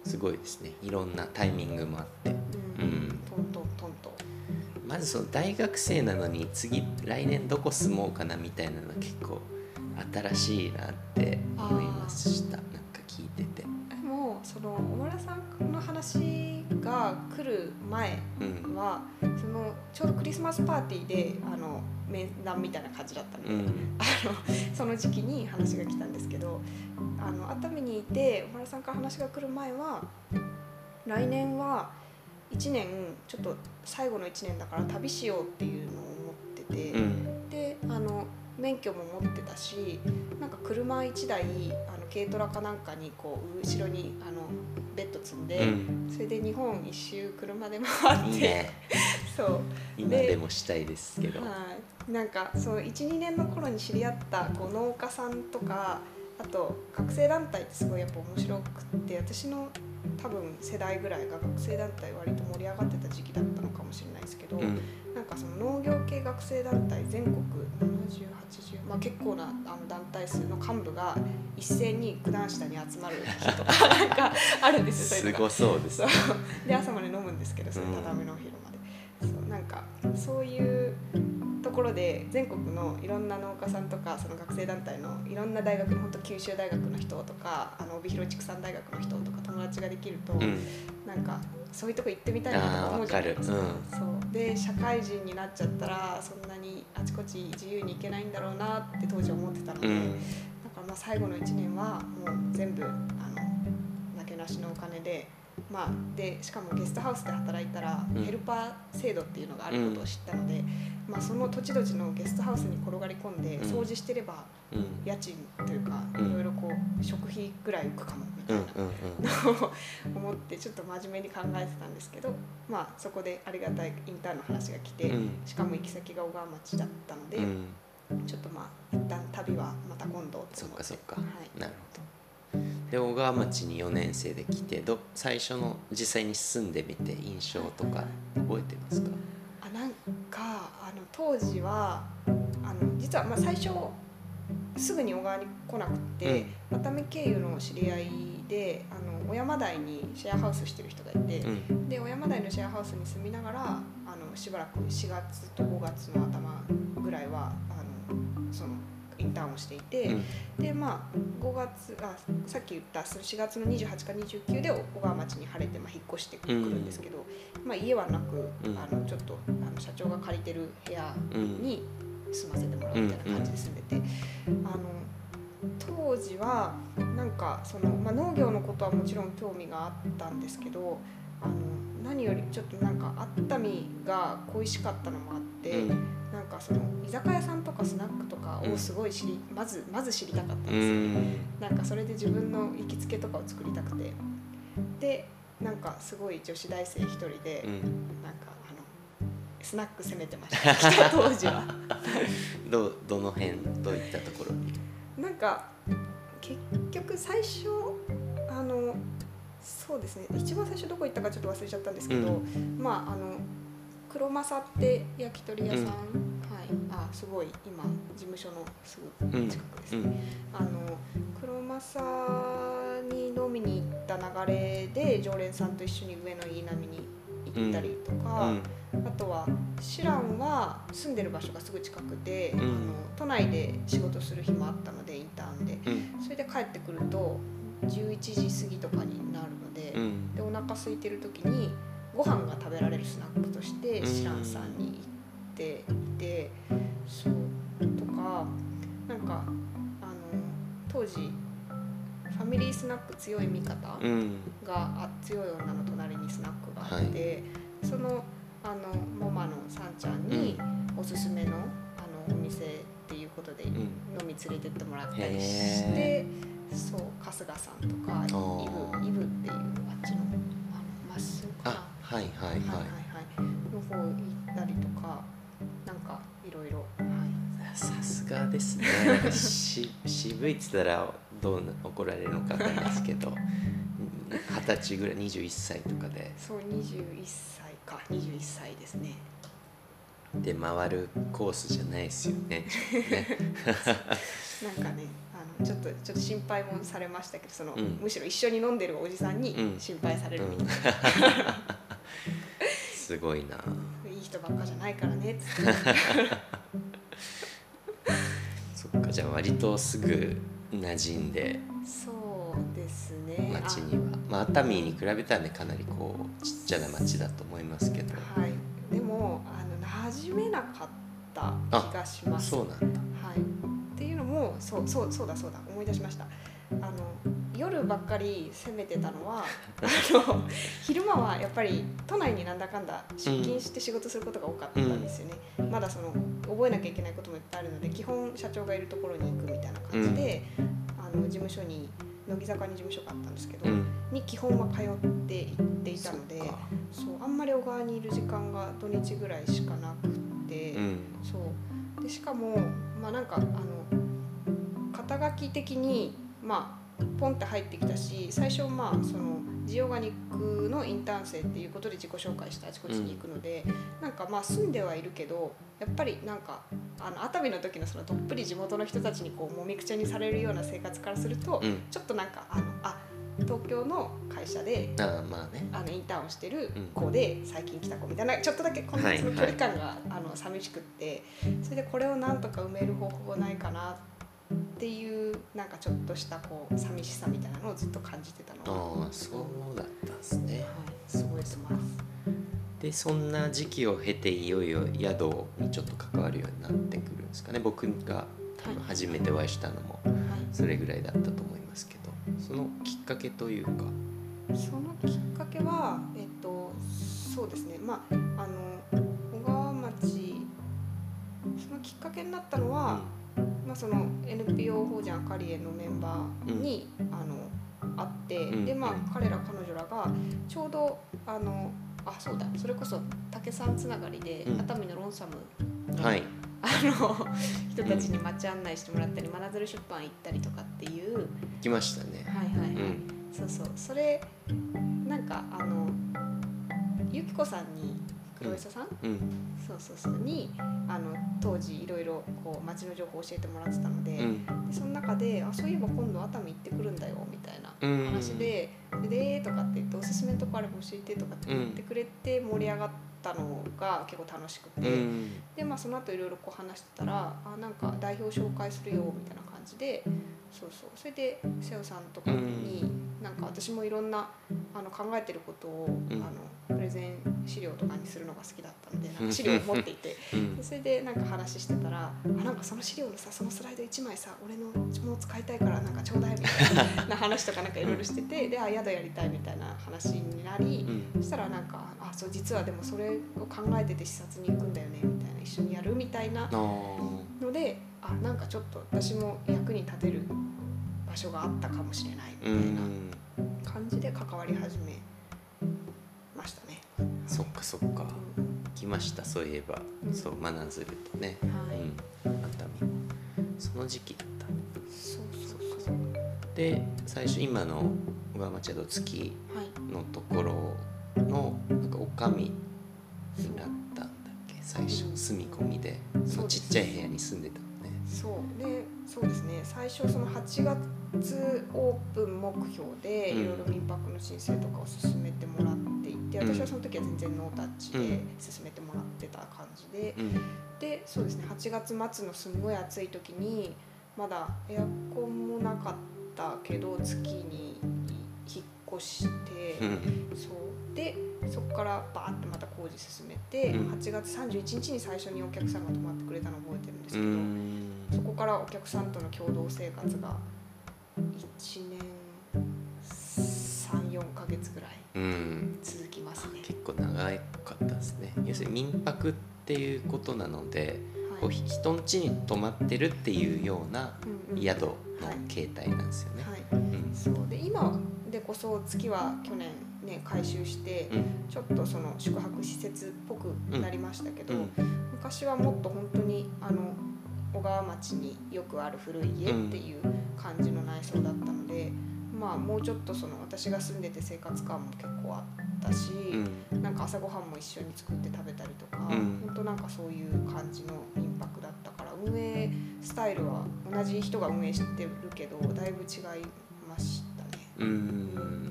すごいですね。いろんなタイミングもあって、うんうん、トントントンとまずその大学生なのに次来年どこ住もうかなみたいなの結構新しいなって思いました。なんか聞いててもうその小原さんの話が来る前は、うん、そのちょうどクリスマスパーティーであの面談みたいな感じだったので、うん、あのその時期に話が来たんですけど、あの熱海にいて小原さんから話が来る前は来年はいちねんちょっと最後のいちねんだから旅しようっていうのを思ってて、うん、であの免許も持ってたし、なんか車いちだいあの軽トラかなんかにこう後ろにあのベッド積んで、うん、それで日本一周車で回っていい、ね、そう今でもしたいですけど、 はい、なんかそう いちにねんの頃に知り合ったこう農家さんとかあと学生団体ってすごいやっぱ面白くって、私の多分世代ぐらいが学生団体割と盛り上がってた時期だったのかもしれないですけど、うん、なんかその農業系学生団体全国ななじゅう、はちじゅう、まあ、結構なあの団体数の幹部が一斉に九段下に集まる日とかなんかあるんですよ。 すごそうです、ね、 そうで朝まで飲むんですけど、その畳のお昼まで、うん、そうなんなんかそういうところで全国のいろんな農家さんとかその学生団体のいろんな大学の本当九州大学の人とかあの帯広畜産大学の人とか友達ができると、うん、なんかそういうとこ行ってみたいなとか思うじゃないですか。うん、そうで社会人になっちゃったらそんなにあちこち自由に行けないんだろうなって当時思ってたので、うん、だからまあ最後のいちねんはもう全部あのなけなしのお金で。まあ、でしかもゲストハウスで働いたらヘルパー制度っていうのがあることを知ったので、うんまあ、その土地土地のゲストハウスに転がり込んで掃除してれば家賃というかいろいろこう食費ぐらい浮くかもみたいなのを思ってちょっと真面目に考えてたんですけど、まあ、そこでありがたいインターンの話が来てしかも行き先が小川町だったのでちょっとまあ一旦旅はまた今度と思って。 そっかそっか、はい、なるほど。で小川町によねん生で来てど最初の実際に住んでみて印象とか覚えてますか？ あなんかあの当時はあの実はまあ最初すぐに小川に来なくて、うん、熱海経由の知り合いであの小山台にシェアハウスしてる人がいて、うん、で小山台のシェアハウスに住みながらあのしばらくしがつとごがつの頭ぐらいはあのそのインターンをしていて、うん、でまあごがつあさっき言ったしがつのにじゅうはちかにじゅうくで小川町に晴れて、まあ、引っ越してくるんですけど、うんまあ、家はなく、うん、あのちょっとあの社長が借りてる部屋に住ませてもらうみたいな感じで住んでて、うん、あの当時はなんかその、まあ、農業のことはもちろん興味があったんですけどあの何よりちょっとなんか熱海が恋しかったのもあって、うん、なんかその居酒屋さんとかスナックとかをすごい知り、うん、まずまず知りたかったんですよ、うん、なんかそれで自分の行きつけとかを作りたくてでなんかすごい女子大生一人で、うん、なんかあのスナック攻めてました来た当時はど, どの辺どういったところになんか結局最初あのそうですね一番最初どこ行ったかちょっと忘れちゃったんですけど、うん、まああの黒正って焼き鳥屋さん、うん、はい、あすごい今事務所のすぐ近くですね、うんうん、あの黒正に飲みに行った流れで常連さんと一緒に上野飯並に行ったりとか、うん、あとはシランは住んでる場所がすぐ近くで、うん、あの都内で仕事する日もあったのでインターンで、うん、それで帰ってくるとじゅういちじ過ぎとかになるので、うん、でお腹空いてる時にご飯が食べられるスナックとしてシランさんに行っていて、うん、そうとかなんかあの当時ファミリースナック強い味方が、うん、あ強い女の隣にスナックがあって、はい、そのあのモマのさんちゃんにおすすめの、あのお店っていうことで飲み連れてってもらったりして、うん、そう春日さんとかイブイブっていうあっちのまっすぐかなはいはいはい、はいはいはいの方行ったりとかなんかいろいろさすがですねし渋いって言ったらどう怒られるのか分かんないですけどはたちぐらいにじゅういっさいとかでそうにじゅういっさいかにじゅういっさいですねで回るコースじゃないですよねねなんかねあのちょっとちょっと心配もされましたけどその、うん、むしろ一緒に飲んでるおじさんに心配されるみたいな、うんうん、 すごいないい人ばっかじゃないからねっつってそっかじゃあ割とすぐ馴染んでそうですね町にはまあ熱海に比べたらねかなりこうちっちゃな町だと思いますけどはいでもあの馴染めなかった気がしますそうなんだはいっていうのもそうそうそうだそうだ思い出しましたあの夜ばっかり攻めてたのはあの昼間はやっぱり都内になんだかんだ出勤して仕事することが多かったんですよね、うん、まだその覚えなきゃいけないこともいっぱいあるので基本社長がいるところに行くみたいな感じで、うん、あの事務所に乃木坂に事務所があったんですけど、うん、に基本は通って行っていたのでそうあんまり小川にいる時間が土日ぐらいしかなくて、うん、そうでしかもまあなんかあの肩書き的にまあポンって入ってきたし最初まあそのジオガニックのインターン生っていうことで自己紹介してあちこちに行くので、うん、なんかまあ住んではいるけどやっぱりなんかあの熱海の時のそのどっぷり地元の人たちにこうもみくちゃにされるような生活からすると、うん、ちょっとなんかあのあ東京の会社であ、まあね、 あのインターンをしてる子で最近来た子みたいな、ちょっとだけ今月の距離感が、はいはい、あの寂しくって、それでこれをなんとか埋める方法ないかなっていうなんかちょっとしたこう寂しさみたいなのをずっと感じてたの。 ああ、そうだったんですね。はい、 覚えてます。 でそんな時期を経ていよいよ宿にちょっと関わるようになってくるんですかね。僕が多分初めてお会いしたのもそれぐらいだったと思いますけど、そのきっかけというか。 そのきっかけは、えっと、そうですね、まあ、あの小川町、そのきっかけになったのは、うんまあ、その エヌピーオー 法人アカリエのメンバーに、うん、あの会って、うん、でまあ、彼ら彼女らがちょうどあのあそうだそれこそ竹さんつながりで、うん、熱海のロンサムの、はい、あの人たちに街案内してもらったり、真鶴出版行ったりとかっていう来ましたね。 はいはいはい、うん、そうそう、それなんかあのゆきこさんに黒磯さん、うん、そうそうそうにあの当時いろいろこう街の情報を教えてもらってたので、うん、でその中であそういえば今度熱海行ってくるんだよみたいな話で、うん、でとかって言っておすすめのとこあれば教えてとかって言ってくれて盛り上がったのが結構楽しくて、うん、でまあその後いろいろこう話してたらあなんか代表紹介するよみたいな感じで、そうそう、それで瀬尾さんとかになんか私もいろんなあの考えてることを、うん、あのプレゼン資料とかにするのが好きだったのでなんか資料を持っていて、うん、それでなんか話してたらあなんかその資料のさそのスライドいちまいさ俺のもの使いたいからなんかちょうだいみたいな話とかなんかいろいろしててであ宿やりたいみたいな話になり、うん、そしたらなんかあそう実はでもそれを考えてて視察に行くんだよねみたいな一緒にやるみたいなのであなんかちょっと私も役に立てる場所があったかもしれないみたいな感じで関わり始めましたね。 そっかそっか、うん、来ましたそういえば、うん、そう真鶴とね、はいうん、熱海その時期だったそうそうそうで最初今の小川町宿月のところのなんかおかみになったんだっけ最初住み込みでそのちっちゃい部屋に住んでたのね。 そうでそうですね最初そのはちがつオープン目標でいろいろ民泊の申請とかを進めてもらっていて、うん、私はその時は全然ノータッチで進めてもらってた感じで、うん、でそうですねはちがつ末のすんごい暑い時にまだエアコンもなかったけど月に引っ越して、うん、そうでそこからバーってまた工事進めて、うん、はちがつさんじゅういちにちに最初にお客さんが泊まってくれたのを覚えてるんですけど、うん、そこからお客さんとの共同生活がいちねんさん、よんかげつぐらい続きますね、 うん、結構長かったですね、うん、要するに民泊っていうことなので、はい、こう人の家に泊まってるっていうような宿の形態なんですよね、 はいはいうん、そうで今でこそ月は去年ね改修して、うん、ちょっとその宿泊施設っぽくなりましたけど、うん、昔はもっと本当にあの小川町によくある古い家っていう感じの内装だったので、うん、まあもうちょっとその私が住んでて生活感も結構あったし、うん、なんか朝ごはんも一緒に作って食べたりとか、うん、本当なんかそういう感じの民泊だったから運営スタイルは同じ人が運営してるけどだいぶ違いましたね。 うん、うん、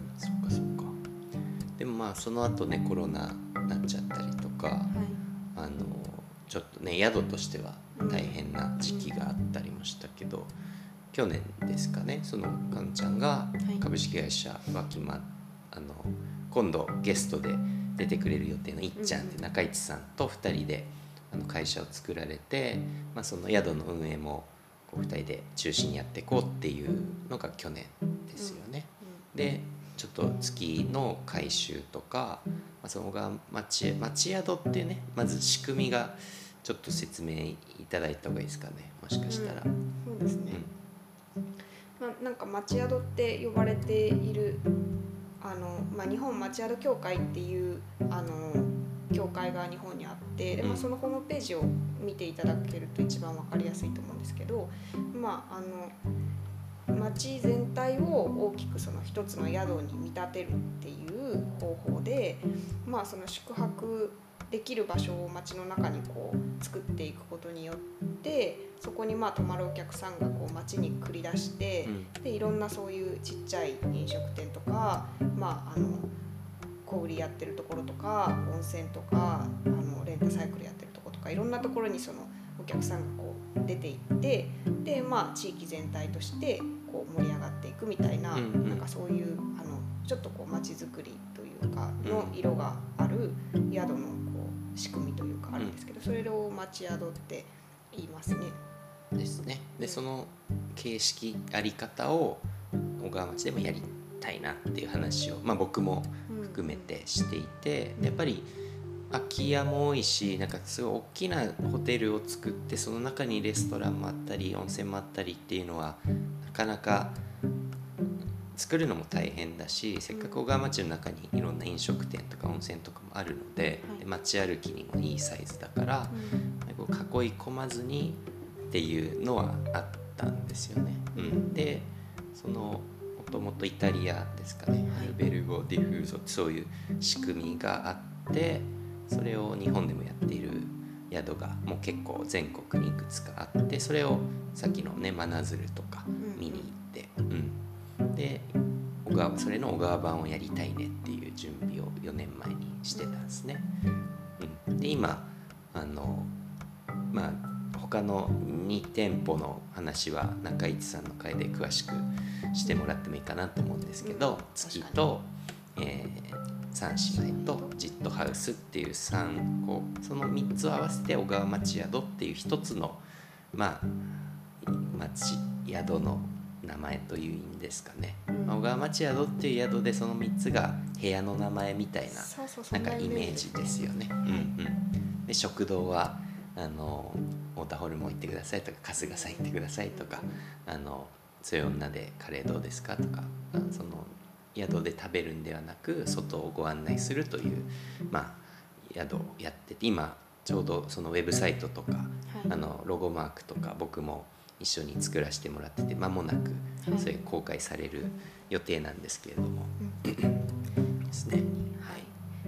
そっかそっか。でもまあその後ねコロナになっちゃったりとか、はい、あのちょっとね宿としては大変な時期があったりもしたけど、うん、去年ですかねそのかんちゃんが株式会社わきまあの今度ゲストで出てくれる予定のいっちゃんって中市さんとふたりであの会社を作られて、まあ、その宿の運営もこうふたりで中心にやっていこうっていうのが去年ですよね、うん、でちょっと月の改修とか、まあ、そのが町町宿っていうねまず仕組みがちょっと説明いただいた方がいいですかねもしかしたら、うん、 そうですね、うんまあ、なんか町宿って呼ばれているあの、まあ、日本町宿協会っていうあの協会が日本にあってで、まあ、そのホームページを見ていただけると一番分かりやすいと思うんですけど、まあ、あの町全体を大きくその一つの宿に見立てるっていう方法で、まあ、その宿泊できる場所を街の中にこう作っていくことによってそこにまあ泊まるお客さんがこう街に繰り出して、うん、でいろんなそういうちっちゃい飲食店とか、まあ、あの小売りやってるところとか温泉とかあのレンタサイクルやってるところとかいろんなところにそのお客さんがこう出ていってで、まあ、地域全体としてこう盛り上がっていくみたいな、うんうん、なんかそういうあのちょっとこう街づくりというかの色がある宿のこう仕組みというかあるんですけど、それを街宿って言いますね。 ですね。でその形式あり方を小川町でもやりたいなっていう話を、まあ、僕も含めてしていて、やっぱり空き家も多いしなんかすごい大きなホテルを作ってその中にレストランもあったり温泉もあったりっていうのはなかなか作るのも大変だし、せっかく小川町の中にいろんな飲食店とか温泉とかもあるので、で街歩きにもいいサイズだから、こう囲い込まずにっていうのはあったんですよね、うん、でそのもともとイタリアですかね、アルベルゴ・ディフーゾってそういう仕組みがあってそれを日本でもやっている宿がもう結構全国にいくつかあって、それをさっきのね真鶴とか見に行って、うん、で小川それの小川版をやりたいねっていう準備をよねんまえにしてたんですね、うん、で今あのまあ他のに店舗の話は中市さんの回で詳しくしてもらってもいいかなと思うんですけど、うん、月と、えー、三姉妹とジットハウスっていうさんこそのみっつを合わせて小川町宿っていう一つのまあ町宿の名前という意味ですかね、うん、小川町宿っていう宿でそのみっつが部屋の名前みたいな、 そうそうそうなんかイメージですよね、うんうん、で食堂はあの太田ホルモン行ってくださいとか春日さん行ってくださいとか、あの強い女でカレーどうですかとか、その宿で食べるんではなく外をご案内するという、まあ、宿をやってて今ちょうどそのウェブサイトとか、はい、あのロゴマークとか僕も一緒に作らせてもらってて間もなくそれ公開される予定なんですけれども、はい、ですね、はい、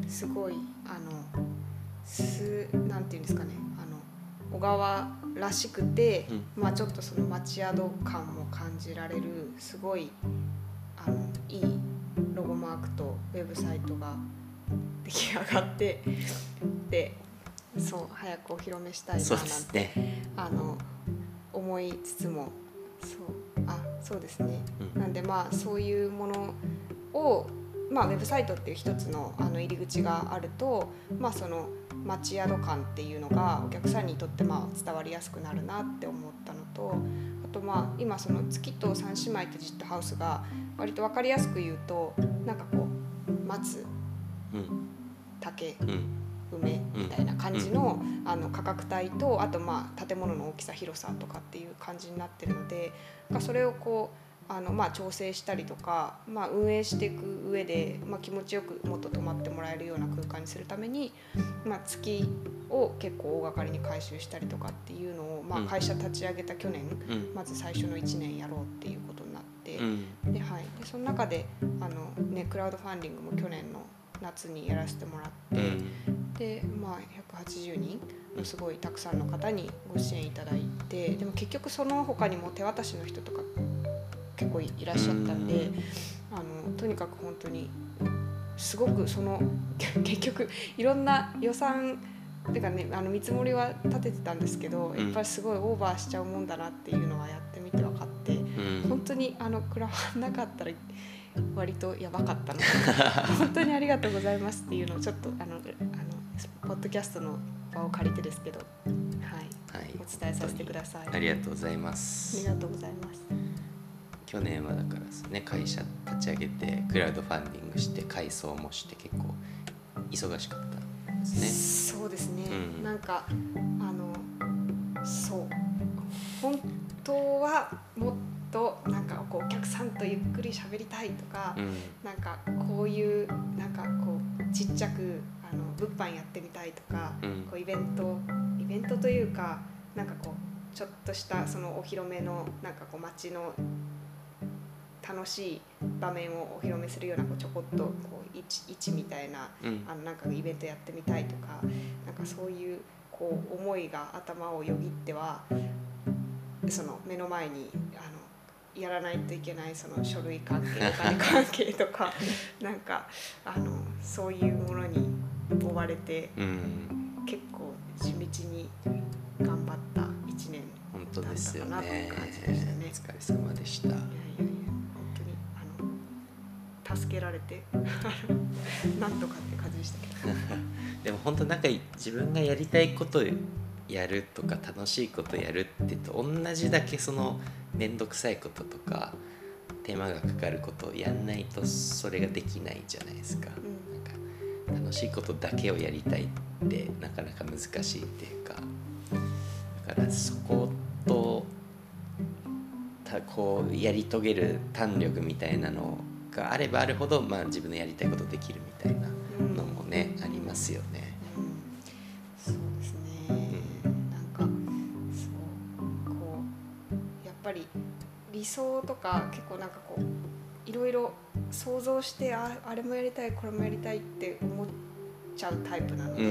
すごいあのすなんていうんですかね、あの小川らしくて、うん、まあちょっとその町宿感も感じられるすごいあのいいロゴマークとウェブサイトが出来上がってで、そう早くお披露目したいななんて、ね、あの思いつつも、そうあそうですね、うん、なんでまあそういうものをまあ、ウェブサイトっていう一つ の, あの入り口があると、まあ、その街宿感っていうのがお客さんにとってまあ伝わりやすくなるなって思ったのと、あとまあ今その月と三姉妹とジットハウスが割と分かりやすく言うとなんかこう松、うん、竹、うん、梅みたいな感じ の, あの価格帯と、あとまあ建物の大きさ広さとかっていう感じになってるので、それをこうあのまあ調整したりとか、まあ、運営していく上で、まあ、気持ちよくもっと泊まってもらえるような空間にするために、まあ、月を結構大掛かりに改修したりとかっていうのを、まあ、会社立ち上げた去年、うん、まず最初のいちねんやろうっていうことになって、うんではい、でその中であの、ね、クラウドファンディングも去年の夏にやらせてもらって、うん、で、まあ、ひゃくはちじゅうにんのすごいたくさんの方にご支援いただいて、でも結局その他にも手渡しの人とか結構いらっしゃったんで、あのとにかく本当にすごくその結局いろんな予算てかね、あの見積もりは立ててたんですけど、やっぱりすごいオーバーしちゃうもんだなっていうのはやってみて分かって、うん、本当にあのクラファンなかったら割とやばかったので本当にありがとうございますっていうのをちょっとあのあのポッドキャストの場を借りてですけど、はい、はい、お伝えさせてください。 ありがとうございます。 ありがとうございます。 去年はだからですね、会社立ち上げてクラウドファンディングして改装もして結構忙しかったですね。そうですね、うん、なんかあのそう本当はもっとなんかこうお客さんとゆっくり喋りたいとか、うん、なんかこういうなんかこうちっちゃくあの物販やってみたいとか、うん、こうイベントイベントというかなんかこうちょっとしたそのお披露目のなんかこう街の楽しい場面をお披露目するようなこうちょこっとこいちみたいな、うん、あのなんかイベントやってみたいとか、なんかそういうこう思いが頭をよぎってはその目の前にあのやらないといけないその書類関係お金関係とかなんかあのそういうものに追われて、うん、結構地道に頑張ったいちねんだったかなという感じでしたね。 お疲れ様でした。いやいやいや本当にあの助けられてなんとかって感じでしたけどでも本当なんか自分がやりたいことやるとか楽しいことやるってと同じだけその面倒くさいこととか手間がかかることをやんないとそれができないじゃないですか、うん、なんか楽しいことだけをやりたいってなかなか難しいっていうか、だからそことたこうやり遂げる胆力みたいなのがあればあるほど、まあ、自分のやりたいことできるみたいなのもね、うん、ありますよね。 そうですね、うん、なんかそうこうやっぱり理想とか結構なんかこういろいろ想像してああれもやりたいこれもやりたいって思っちゃうタイプなので、うん、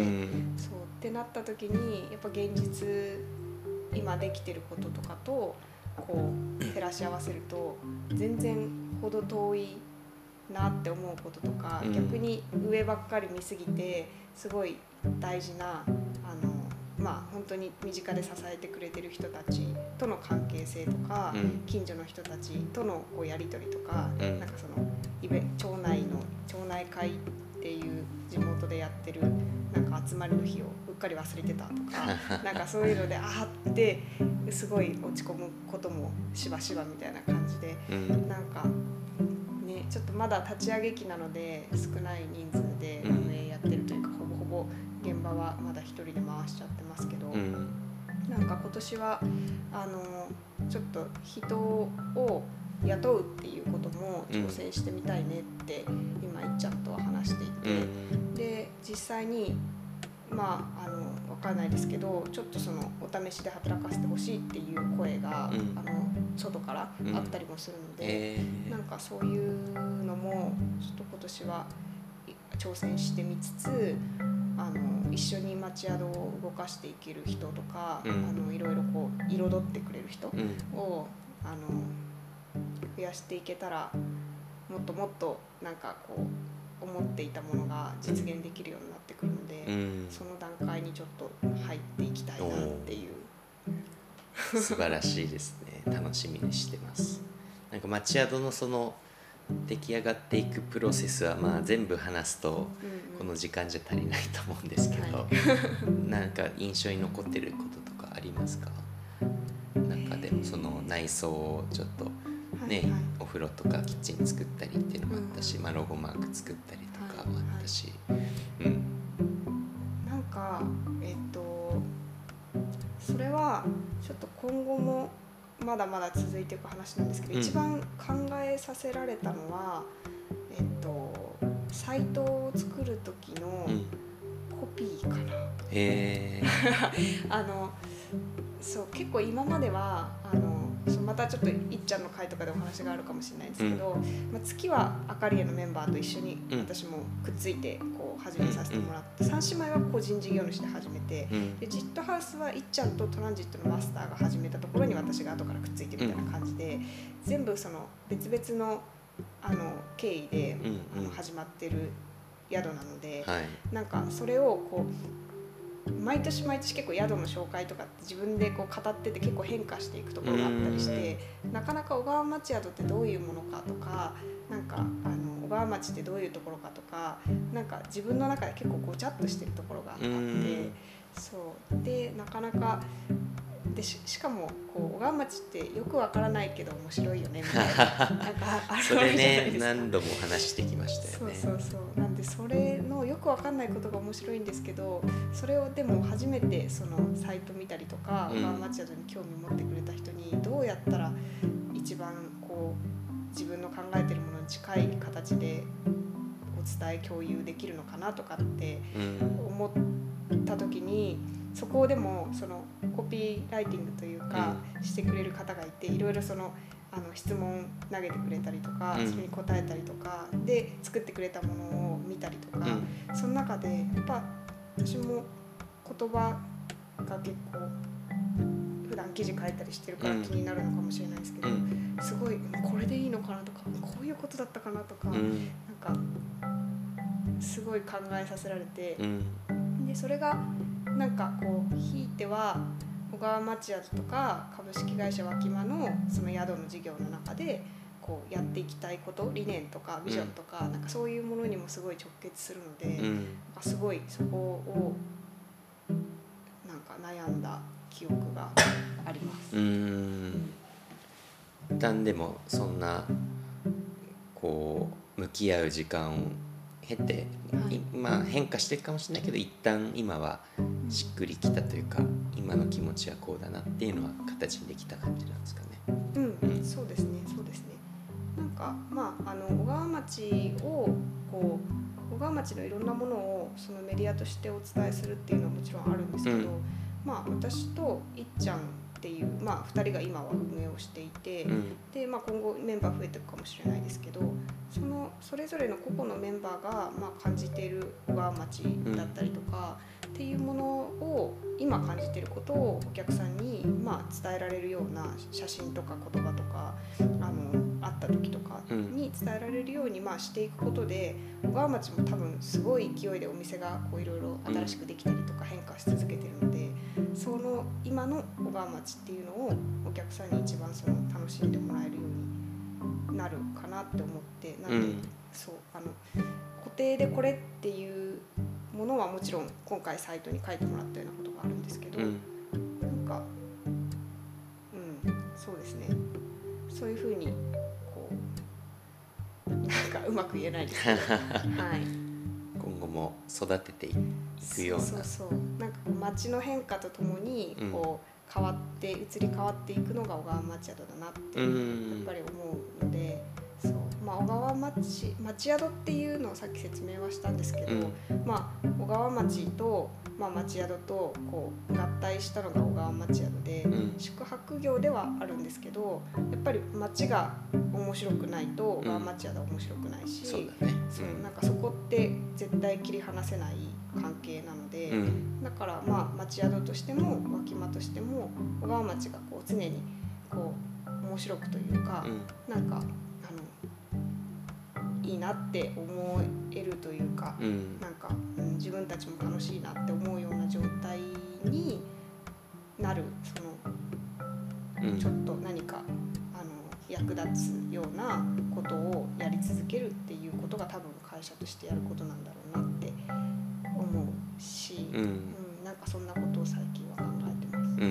そうってなった時にやっぱ現実今できてることとかとこう照らし合わせると全然程遠いなって思うこととか、うん、逆に上ばっかり見すぎてすごい大事なあのまあ本当に身近で支えてくれてる人たちとの関係性とか、うん、近所の人たちとのこうやり取りとか、うん、なんかそのイベ町内の町内会っていう地元でやってるなんか集まりの日をうっかり忘れてたとかなんかそういうのであーってすごい落ち込むこともしばしばみたいな感じで、うん、なんかねちょっとまだ立ち上げ期なので少ない人数で運営やってるというか、うん、ほぼほぼ現場はまだ一人で回しちゃってますけど、うん、なんか今年はあのちょっと人を雇うっていうことも挑戦してみたいねって今いっちゃんとは話していて、うん、で実際にまああの分かんないですけどちょっとそのお試しで働かせてほしいっていう声が、うん、あの外からあったりもするので、うんえー、なんかそういうのもちょっと今年は挑戦してみつつあの一緒に町宿を動かしていける人とか、うん、あのいろいろこう彩ってくれる人を、うん、あの増やしていけたらもっともっとなんかこう思っていたものが実現できるようになってくるので、うん、その段階にちょっと入っていきたいなっていう素晴らしいですね。楽しみにしてます。なんか町宿のその出来上がっていくプロセスはまあ全部話すとこの時間じゃ足りないと思うんですけど、うんうん、なんか印象に残ってることとかありますか？中でもその内装をちょっとね、はいはい、お風呂とかキッチン作ったりっていうのもあったし、うんまあ、ロゴマーク作ったりとかもあったし、はいはいうん、 なんかえっとそれはちょっと今後もまだまだ続いていく話なんですけど、うん、一番考えさせられたのはえっとサイトを作る時のコピーかな、うん、へーあのそう結構今まではあのそうまたちょっといっちゃんの会とかでお話があるかもしれないんですけど、うんまあ、月はあかりえのメンバーと一緒に私もくっついてこう始めさせてもらって、うん、三姉妹は個人事業主で始めて、うん、でジットハウスはいっちゃんとトランジットのマスターが始めたところに私が後からくっついてみたいな感じで、うん、全部その別々の、あの経緯で、うん、あの始まってる宿なので、はい、なんかそれをこう毎年毎年結構宿の紹介とかって自分でこう語ってて結構変化していくところがあったりしてなかなか小川町宿ってどういうものかとかなんかあの小川町ってどういうところかとかなんか自分の中で結構ごちゃっとしてるところがあってそうでなかなかで し, しかもこう小川町ってよくわからないけど面白いよねみたいななんかあるそれね何度も話してきましたよね。 そうそうそうなんでそれのよくわかんないことが面白いんですけどそれをでも初めてそのサイト見たりとか小川町宿に興味持ってくれた人にどうやったら一番こう自分の考えてるものに近い形でお伝え共有できるのかなとかって思った時にそこをでもそのコピーライティングというかしてくれる方がいていろいろそのあの質問投げてくれたりとかそれに答えたりとかで作ってくれたものを見たりとか、うん、その中でやっぱ私も言葉が結構普段記事書いたりしてるから気になるのかもしれないですけど、うん、すごいこれでいいのかなとかこういうことだったかなとか、うん、なんかすごい考えさせられて、うん、でそれがなんかこうひいては小川町宿とか株式会社脇間のその宿の事業の中でこうやっていきたいこと理念とかビジョンとか、うん、なんかそういうものにもすごい直結するので、うん、なんかすごいそこをなんか悩んだ記憶があります。 うーん一旦でもそんなこう向き合う時間を経て、はい、まあ変化していくかもしれないけど一旦今はしっくりきたというか今の気持ちはこうだなっていうのは形にできた感じなんですかね。 うん、うん、そうですねそうですね。なんかまああの小川町をこう小川町のいろんなものをそのメディアとしてお伝えするっていうのはもちろんあるんですけど、うん、まあ私といっちゃんっていう、まあ、ふたりが今は運営をしていて、うん、で、まあ、今後メンバー増えていくかもしれないですけどそのそれぞれの個々のメンバーが、まあ、感じている小川町だったりとか、うん、っていうものを今感じていることをお客さんに、まあ、伝えられるような写真とか言葉とかあの会った時とかに伝えられるように、まあ、していくことで小川町も多分すごい勢いでお店がいろいろ新しくできたりとか変化し続けているのでその今の小川町っていうのをお客さんに一番その楽しんでもらえるようになるかなって思ってなので、うん、そうあの固定でこれっていうものはもちろん今回サイトに書いてもらったようなことがあるんですけど、うん、なんかうんそうですねそういうふうにこうなんかうまく言えないですけど、はい、 今後も育てていくようなそうそうそうなんかこう街の変化とともにこう変わって移り変わっていくのが小川町宿だなってやっぱり思うのでそうまあ小川町町宿っていうのをさっき説明はしたんですけど、うん、まあ小川町と、まあ、町宿とこう合体したのが小川町宿で、うん、宿泊業ではあるんですけどやっぱり町が面白くないと小川町宿は面白くないし、うん、 そうだね、 そうなんかそこって絶対切り離せない関係なので、うん、だからまあ町宿としても脇間としても小川町がこう常にこう面白くというか、うん、なんかあのいいなって思えるというか、うん、なんか、うん、自分たちも楽しいなって思うような状態になるその、うん、ちょっと何かあの役立つようなことをやり続けるっていうことが多分会社としてやることなんだろうなって思うし、うんうん、なんかそんなことを最近は考えてます。うん、うん、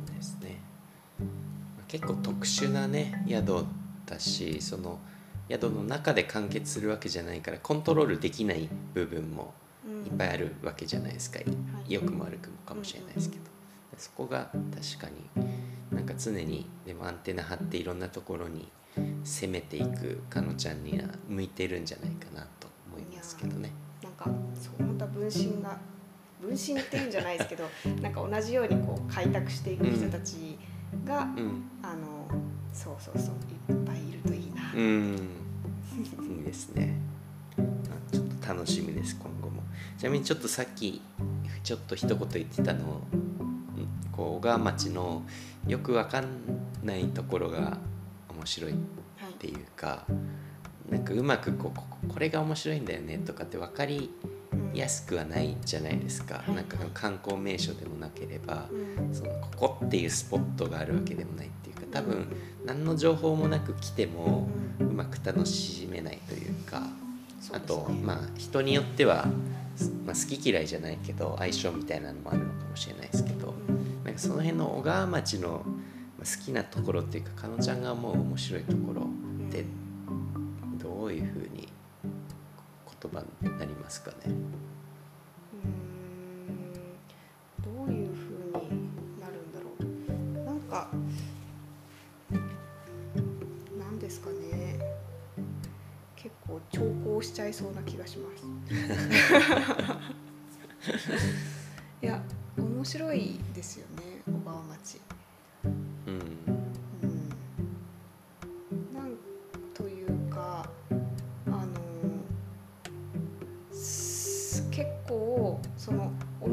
ですね。結構特殊なね宿だし、その宿の中で完結するわけじゃないからコントロールできない部分もいっぱいあるわけじゃないですか。良くも悪くもかもしれないですけど、そこが確かになんか常にでもアンテナ張っていろんなところに攻めていくかのちゃんには向いてるんじゃないかなと思いますけどね。 なんかそう本当は分身が分身っていうんじゃないですけどなんか同じようにこう開拓していく人たちが、うん、あのそうそうそういっぱいいるといいな。うんいいですね。ちょっと楽しみです今後も。ちなみにちょっとさっきちょっと一言言ってたのをこう小川町のよく分かんないところが面白いっていうか、はい、なんかうまくこう こ, これが面白いんだよねとかって分かりやすくはないじゃないですか、はい、なんか観光名所でもなければ、うん、そのここっていうスポットがあるわけでもないっていうか多分何の情報もなく来てもうまく楽しめないというか、あとまあ人によっては、まあ、好き嫌いじゃないけど相性みたいなのもあるのかもしれないですけど、なんかその辺の小川町の好きなところっていうかかのちゃんが思う面白いところってどういうふうに言葉になりますかね。うーんどういうふうになるんだろう。なんかなんですかね。結構長考しちゃいそうな気がしますいや面白いですよね小川町。うん、うん、なんというかあの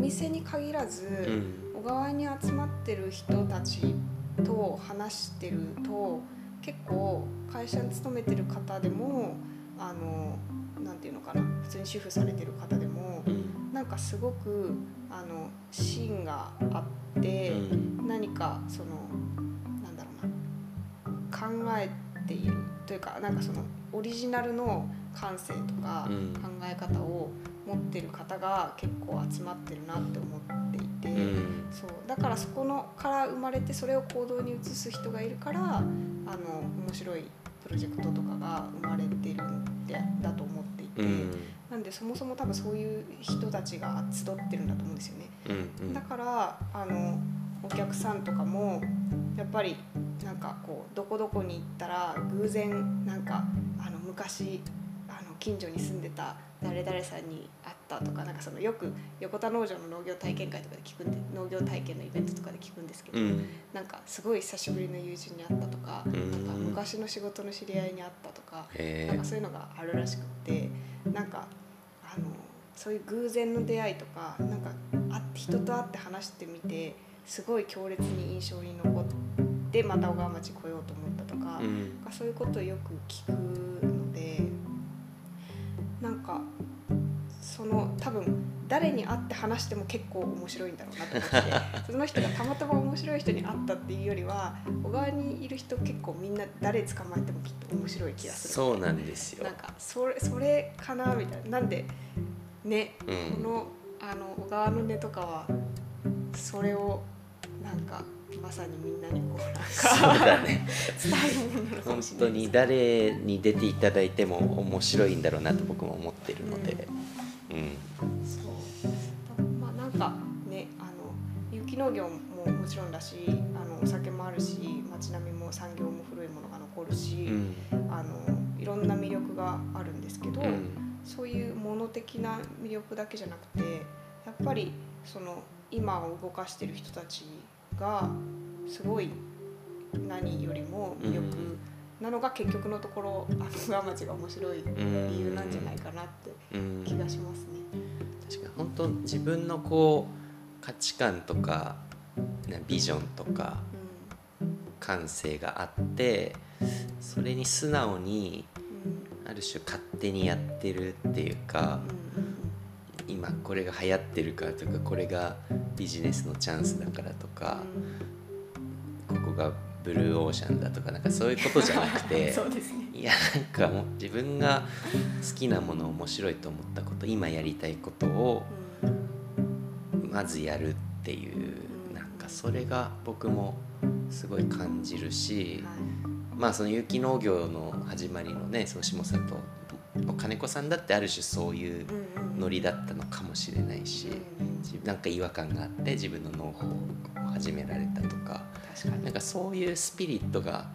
店に限らず、うん、小川に集まってる人たちと話してると結構会社に勤めてる方でもあのなんていうのかな普通に主婦されてる方でも、うん、なんかすごくあの芯があって、うん、何かそのなんだろうな考えているというかなんかそのオリジナルの感性とか考え方を持ってる方が結構集まってるなって思っていて、うん、そうだからそこのから生まれてそれを行動に移す人がいるからあの面白いプロジェクトとかが生まれてるんでだと思っていて、うん、なんでそもそも多分そういう人たちが集ってるんだと思うんですよね、うんうん、だからあのお客さんとかもやっぱりなんかこうどこどこに行ったら偶然なんかあの昔あの近所に住んでた誰々さんに会ったとかなんかそのよく横田農場の農業体験会とかで聞くんで農業体験のイベントとかで聞くんですけど、うん、なんかすごい久しぶりの友人に会ったとか、うん、なんか昔の仕事の知り合いに会ったとか、なんかそういうのがあるらしくってなんかあのそういう偶然の出会いとかなんか人と会って話してみてすごい強烈に印象に残ってまた小川町来ようと思ったとか、うん、そういうことをよく聞くのでなんかその多分誰に会って話しても結構面白いんだろうなと思ってその人がたまたま面白い人に会ったっていうよりは小川にいる人結構みんな誰捕まえてもきっと面白い気がする。 そうなんですよ。 なんかそれ、それかなみたいな。なんでね、うん、このあの小川の根とかはそれをなんかまさにみんなにこうなんかそうだね伝えるものかもしれない。 本当に誰に出ていただいても面白いんだろうなと僕も思ってるので、うんうん、 そうまあなんかねあの有機農業ももちろんだしあのお酒もあるし街並みも産業も古いものが残るし、うん、あのいろんな魅力があるんですけど、うん、そういうもの的な魅力だけじゃなくてやっぱりその今を動かしてる人たちがすごい何よりも魅力なのが結局のところあの小川町が面白い理由なんじゃないかなって気がしますね。 確かに本当自分のこう価値観とかビジョンとか感性があってそれに素直にある種勝手にやってるっていうか、今これが流行ってるからとかこれがビジネスのチャンスだからとか、ここがブルーオーシャンだとかなんかそういうことじゃなくてそうですね、 いやなんかもう自分が好きなもの面白いと思ったこと今やりたいことをまずやるっていうなんかそれが僕もすごい感じるし、まあその有機農業の始まりのねその下里の金子さんだってある種そういうノリだったのかもしれないし、なんか違和感があって自分の農法を始められたとか、なんかそういうスピリットが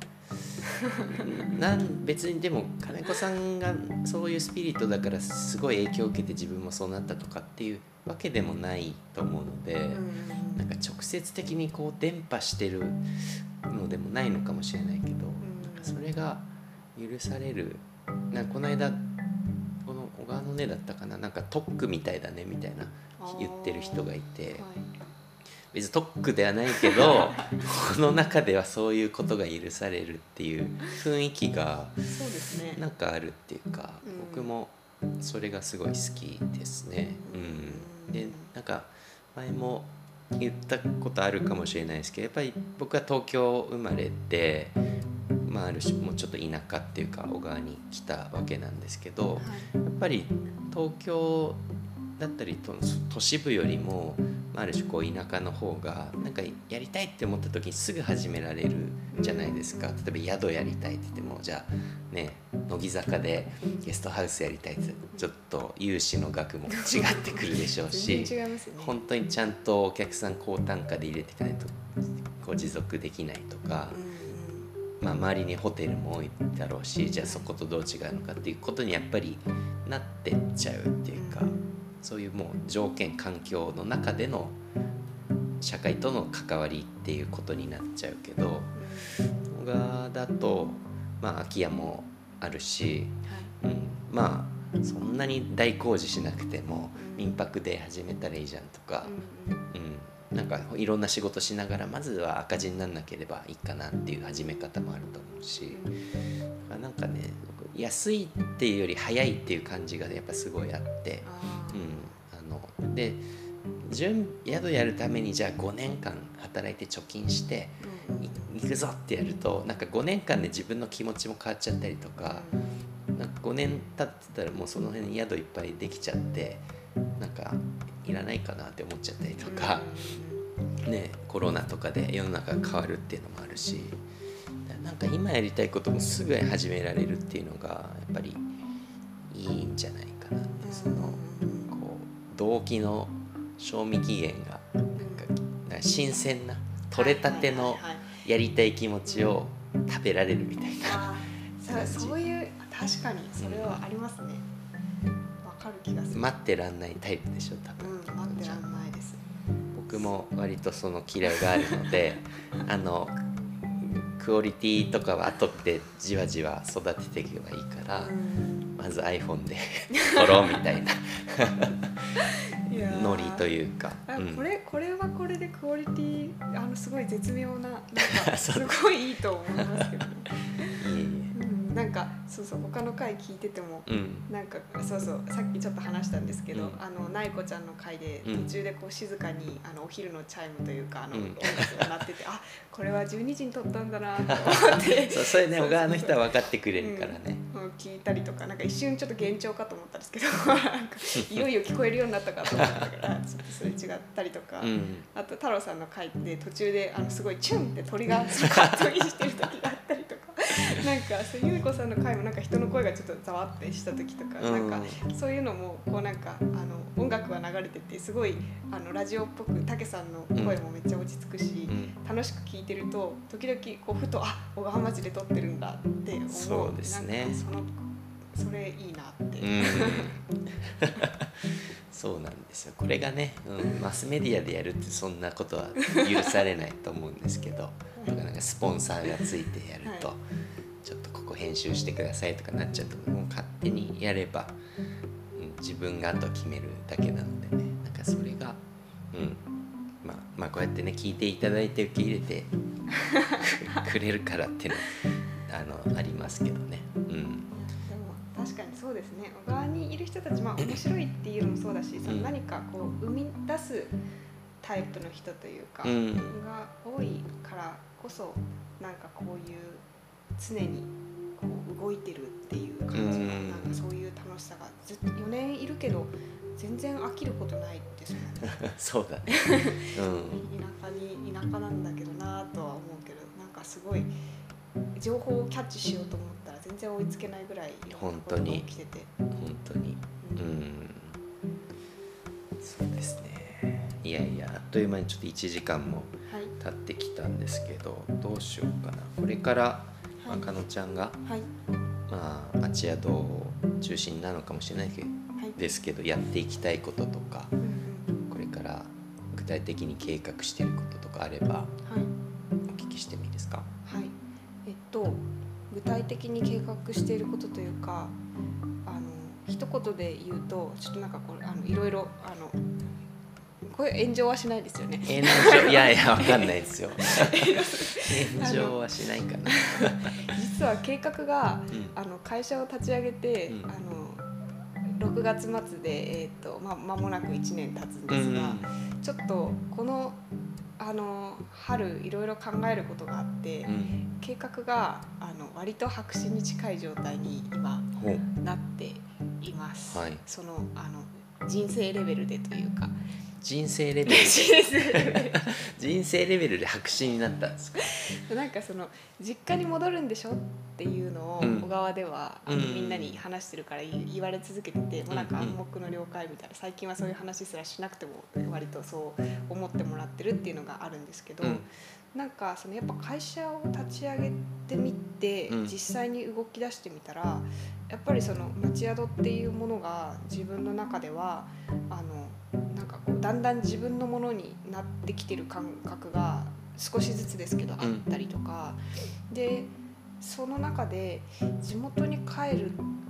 なん別にでも金子さんがそういうスピリットだからすごい影響を受けて自分もそうなったとかっていうわけでもないと思うので、なんか直接的にこう伝播してるのでもないのかもしれないけど、なんかそれが許される。なんかこの間この小川の根だったかな、なんか特区みたいだねみたいな言ってる人がいて、はい、別に特区ではないけどこの中ではそういうことが許されるっていう雰囲気がなんかあるっていうか、うん、僕もそれがすごい好きですね、うん、でなんか前も言ったことあるかもしれないですけど、やっぱり僕は東京生まれて、まあ、ある種もうちょっと田舎っていうか小川に来たわけなんですけど、やっぱり東京だったり都市部よりも、まあ、ある種こう田舎の方がなんかやりたいって思った時にすぐ始められるじゃないですか。例えば宿やりたいって言ってもじゃあね乃木坂でゲストハウスやりたいってちょっと融資の額も違ってくるでしょうし全然違いますね、 本当にちゃんとお客さん高単価で入れていかないとこう持続できないとか、まあ、周りにホテルも多いだろうし、じゃあそことどう違うのかっていうことにやっぱりなってっちゃうっていうか、そういうもう条件環境の中での社会との関わりっていうことになっちゃうけど、小川だとまあ空き家もあるし、うん、まあそんなに大工事しなくても民泊で始めたらいいじゃんとか、うん、なんかいろんな仕事しながらまずは赤字にならなければいいかなっていう始め方もあると思うし、なんかね安いっていうより早いっていう感じがやっぱすごいあって、うん、あので準宿やるためにじゃあごねんかん働いて貯金して行くぞってやるとなんかごねんかんで自分の気持ちも変わっちゃったりとか、なんかごねん経ってたらもうその辺に宿いっぱいできちゃってなんかいらないかなって思っちゃったりとか、ね、コロナとかで世の中が変わるっていうのもあるし、なんか今やりたいこともすぐ始められるっていうのがやっぱりいいんじゃないかなって、そのこう動機の賞味期限がなんかなんか新鮮な取れたてのやりたい気持ちを食べられるみたいな感じ。 そう、そういう確かにそれはありますね。わかる気がする。 待ってらんないタイプでしょ多分、 うん、待ってらんないです。 僕も割とその嫌いがあるのであのクオリティとかは後でじわじわ育てていけばいいから、うん、まず iPhone で撮ろうみたいなノリというか、 うん、これこれはこれでクオリティあのすごい絶妙な、なんかすごいいいと思いますけどねいえいえ、うん、なんかそうそう他の回聞いてても、うん、なんかそうそうさっきちょっと話したんですけど、うん、あのなえこちゃんの回で途中でこう静かにあのお昼のチャイムというかあの、うん、音楽が鳴っててあこれはじゅうにじに撮ったんだなと思ってそうそれね小川の人は分かってくれるからね、 うん、聞いたりとかなんか一瞬ちょっと幻聴かと思ったんですけどなんかいよいよ聞こえるようになったかと思ったからちょっとそれ違ったりとか、うん、あと太郎さんの回で途中であのすごいチュンって鳥がカットインしてる時があったりとかなんかそうゆめこさんの回もなんか人の声がちょっとざわってした時とか、うん、なんかそういうのもこうなんかあの音楽が流れててすごいあのラジオっぽくたけさんの声もめっちゃ落ち着くし、うん、楽しく聞いてると時々こうふとあ小川町で撮ってるんだって思う。 そうですね。 なんかそのそれいいなって、うん、 そうなんですよ。これがね、うん、マスメディアでやるってそんなことは許されないと思うんですけどとかなんかスポンサーがついてやると、はい、ちょっとここ編集してくださいとかなっちゃうともう勝手にやれば、うん、自分があと決めるだけなのでね、なんかそれが、うんまあ、まあこうやってね聞いていただいて受け入れてくれるからっていうのあのありますけどね、うん、でも確かにそうですね。小川にいる人たち、まあ、面白いっていうのもそうだし、その何かこう生み出すタイプの人というか、うん、が多いからこそなんかこういう常にこう動いてるっていう感じの、うん、なんかそういう楽しさがずっとよねんいるけど全然飽きることないですもんねそうだね、 うん、田舎に田舎なんだけどなとは思うけど、なんかすごい情報をキャッチしようと思ったら全然追いつけないぐらいいろんなことが起きてて、 本当に、うん、うん、そうですね。いやいやあっという間にちょっといちじかんも経ってきたんですけど、はい、どうしようかな。これから、まあ、かのちゃんが、はい、まあ町宿を中心なのかもしれないけど、はい、ですけどやっていきたいこととか、うん、これから具体的に計画していることとかあれば、はい、お聞きしてもいいですか？ はい、えっと具体的に計画していることというか、あの一言で言うとちょっとなんかこうあのいろいろあのこれ炎上はしないですよね。 炎上いやいやわかんないですよ。炎上はしないかな。 実は計画が、うん、あの会社を立ち上げて、うん、あのろくがつまつでえっとまあ間もなくいちねん経つんですが、うん、ちょっとこのあの春いろいろ考えることがあって、うん、計画があの割と白紙に近い状態に今なっています、はい、そのあの人生レベルでというか人生レベルで人生レベルで白紙になったんですか？ なんかその実家に戻るんでしょっていうのを小川では、うん、あのみんなに話してるから言われ続けてて、うん、もうなんか暗黙の了解みたいな、最近はそういう話すらしなくても割とそう思ってもらってるっていうのがあるんですけど、うん、なんかそのやっぱ会社を立ち上げてみて、うん、実際に動き出してみたらやっぱりその町宿っていうものが自分の中ではあのなんかこうだんだん自分のものになってきてる感覚が少しずつですけどあったりとか、うん、でその中で地元に帰る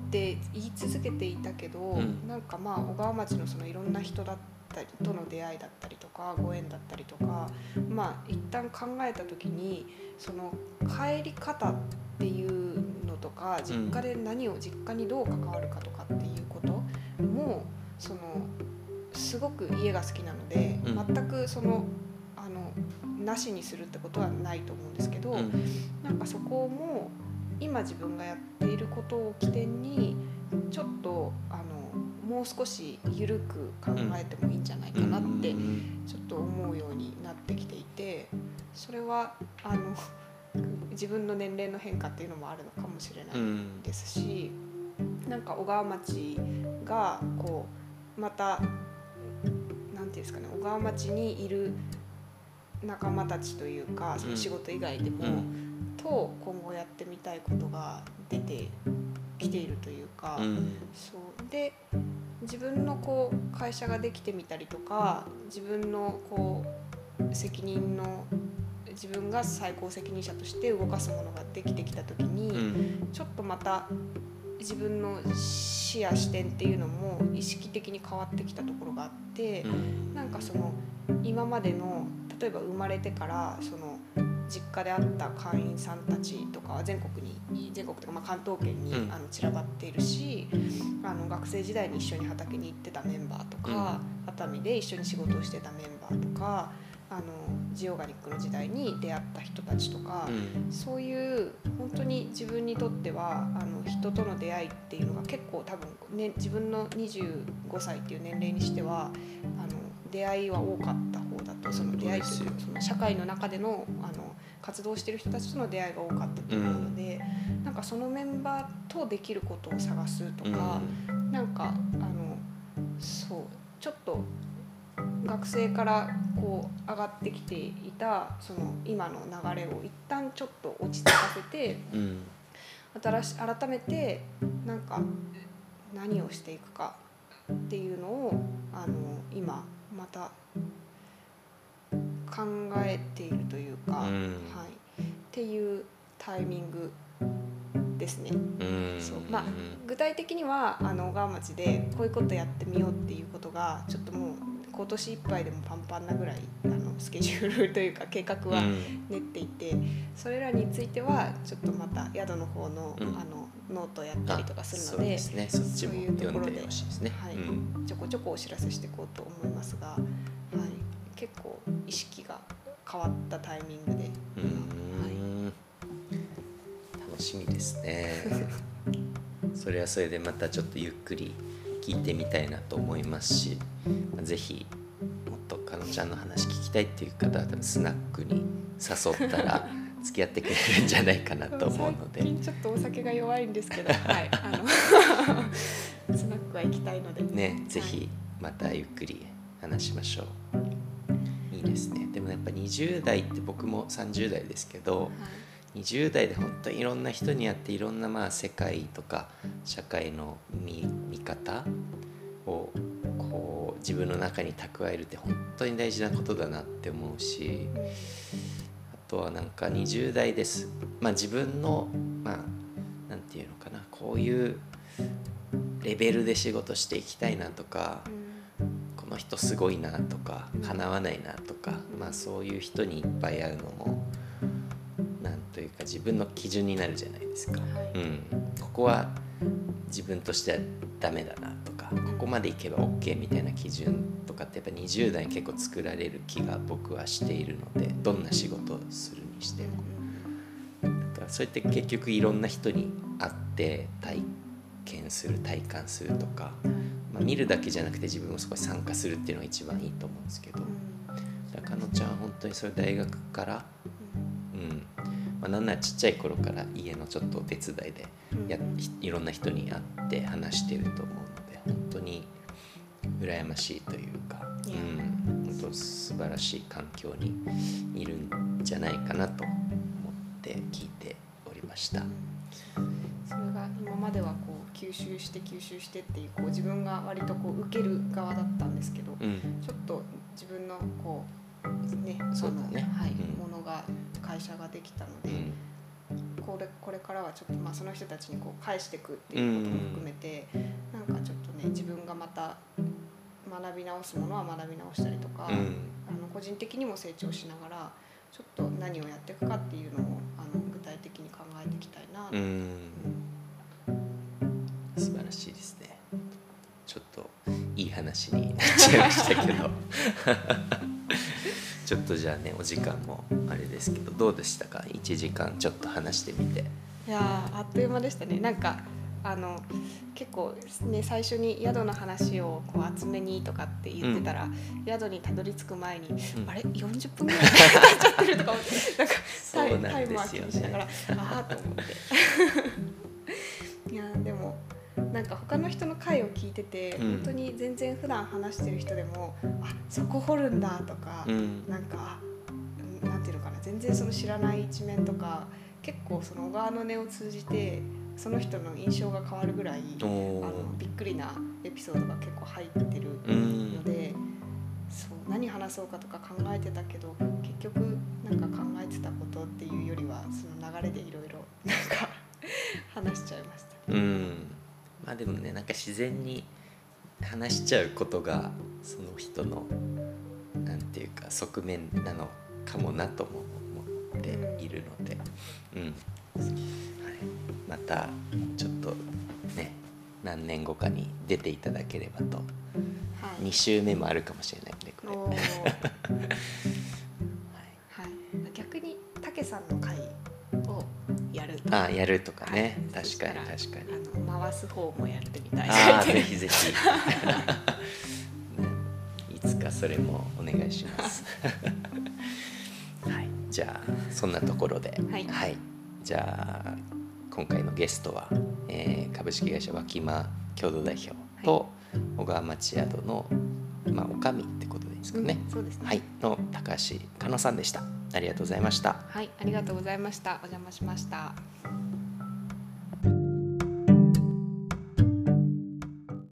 って言い続けていたけど、うん、なんかまあ小川町のそのいろんな人だったりとの出会いだったりとかご縁だったりとか、まあ一旦考えた時にその帰り方っていうのとか実家で何を実家にどう関わるかとかっていうこともそのすごく家が好きなので、うん、全くそのあのなしにするってことはないと思うんですけど、うん、なんかそこも今自分がやっていることを起点にちょっとあのもう少し緩く考えてもいいんじゃないかなってちょっと思うようになってきていて、それはあの自分の年齢の変化っていうのもあるのかもしれないですし、なんか小川町がこうまたなんていうんですかね、小川町にいる仲間たちというかその仕事以外でも、うん、と今後やってみたいことが出てきているというか、うん、そうで自分のこう会社ができてみたりとか自分のこう責任の自分が最高責任者として動かすものができてきた時に、うん、ちょっとまた自分の視野視点っていうのも意識的に変わってきたところがあって、うん、なんかその今までの例えば生まれてからその実家であった会員さんたちとかは全国に全国というかまあ関東圏にあの散らばっているし、あの学生時代に一緒に畑に行ってたメンバーとか、熱海で一緒に仕事をしてたメンバーとか、あのジオガニックの時代に出会った人たちとか、うん、そういう本当に自分にとってはあの人との出会いっていうのが結構多分、ね、自分のにじゅうごさいっていう年齢にしてはあの出会いは多かった方だと、その出会いというかその社会の中での、あの活動してる人たちとの出会いが多かったと思うので、うん、なんかそのメンバーとできることを探すとか、うん、なんかあのそうちょっと学生からこう上がってきていたその今の流れを一旦ちょっと落ち着かせて、うん、新し改めてなんか何をしていくかっていうのをあの今また考えているというか、うん、はい、っていうタイミングですね。うんそうまあ、具体的にはあの小川町でこういうことやってみようっていうことがちょっともう今年いっぱいでもパンパンなぐらいあのスケジュールというか計画は練っていて、うん、それらについてはちょっとまた宿の方の、うん、あのノートやったりとかするので、 そうですね、そっちも読んでほしいですね。 はいうん、ちょこちょこお知らせしていこうと思いますが、はい、結構意識が変わったタイミングで、 うん、はい、楽しみですね。それはそれでまたちょっとゆっくり聞いてみたいなと思いますし、ぜひもっとかのちゃんの話聞きたいっていう方は多分スナックに誘ったら付き合ってくれるんじゃないかなと思うので最近ちょっとお酒が弱いんですけど、はい、あのスナックは行きたいのでね、はい、ぜひまたゆっくり話しましょう。いいですね。でもやっぱにじゅう代って僕もさんじゅう代ですけど、はい、にじゅう代で本当にいろんな人に会っていろんなまあ世界とか社会の 見, 見方をこう自分の中に蓄えるって本当に大事なことだなって思うし、あとはなんかにじゅう代です、まあ、自分のまあなんていうのかな、こういうレベルで仕事していきたいなとか、この人すごいなとか叶わないなとか、まあ、そういう人にいっぱい会うのもなんというか自分の基準になるじゃないですか、はいうん、ここは自分としてはダメだなとか、ここまでいけば OK みたいな基準とかってやっぱにじゅう代に結構作られる気が僕はしているので、どんな仕事をするにしてもだからそうやって結局いろんな人に会って体験する体感するとか、まあ、見るだけじゃなくて自分もそこに参加するっていうのが一番いいと思うんですけど、だからかのちゃんは本当にそれ大学からうんまあ、なんならちっちゃい頃から家のちょっとお手伝いでやいろんな人に会って話してると思うので、本当に羨ましいというか、うん、本当素晴らしい環境にいるんじゃないかなと思って聞いておりました。 それが今まではこう吸収して吸収してっていう、こう自分が割とこう受ける側だったんですけど、うん、ちょっと自分のこうね、 そうだね、 はい、うん、ものが会社ができたので、うん、 これ、これからはちょっとまあその人たちにこう返していくっていうことも含めて、うん、なんかちょっとね自分がまた学び直すものは学び直したりとか、うん、あの個人的にも成長しながらちょっと何をやっていくかっていうのをあの具体的に考えていきたいな、うん、 素晴らしいですね。ちょっといい話になっちゃいましたけどちょっとじゃあねお時間もあれですけどどうでしたか？いちじかんちょっと話してみて。 いやあっという間でしたね。なんかあの結構ね最初に宿の話をこう厚めにとかって言ってたら、うん、宿にたどり着く前に、うん、あれよんじゅっぷんぐらい経っちゃってるとか思ってなんかタイ、タイマー気にしながらああと思っていやでもなんか他の人の回を聞いてて、うん、本当に全然普段話してる人でもあそこ掘るんだとか、うん、なんかなんていうのかな全然その知らない一面とか結構その小川の音を通じてその人の印象が変わるぐらいあのびっくりなエピソードが結構入ってるので、うん、そう何話そうかとか考えてたけど結局なんか考えてたことっていうよりはその流れでいろいろなんか話しちゃいました。 うんまあでもねなんか自然に話しちゃうことがその人のなんていうか側面なのかもなとも思っているので、うん、うんはい、またちょっとね何年後かに出ていただければと、はい、に週目もあるかもしれないんでこれ、はいはい、逆にたけさんの回をやるあやるとかね、はい、確かに確かにあの回す方もやってみたいあぜひぜひいつかそれもお願いしますはいじゃあそんなところで、はいはい、じゃあ今回のゲストは、えー、株式会社脇間共同代表と、はい、小川町宿の、まあ、おかみってことでいいですかね、 うん、そうですね、 はい、の高橋香乃さんでした。ありがとうございました。 はい、ありがとうございました。お邪魔しました。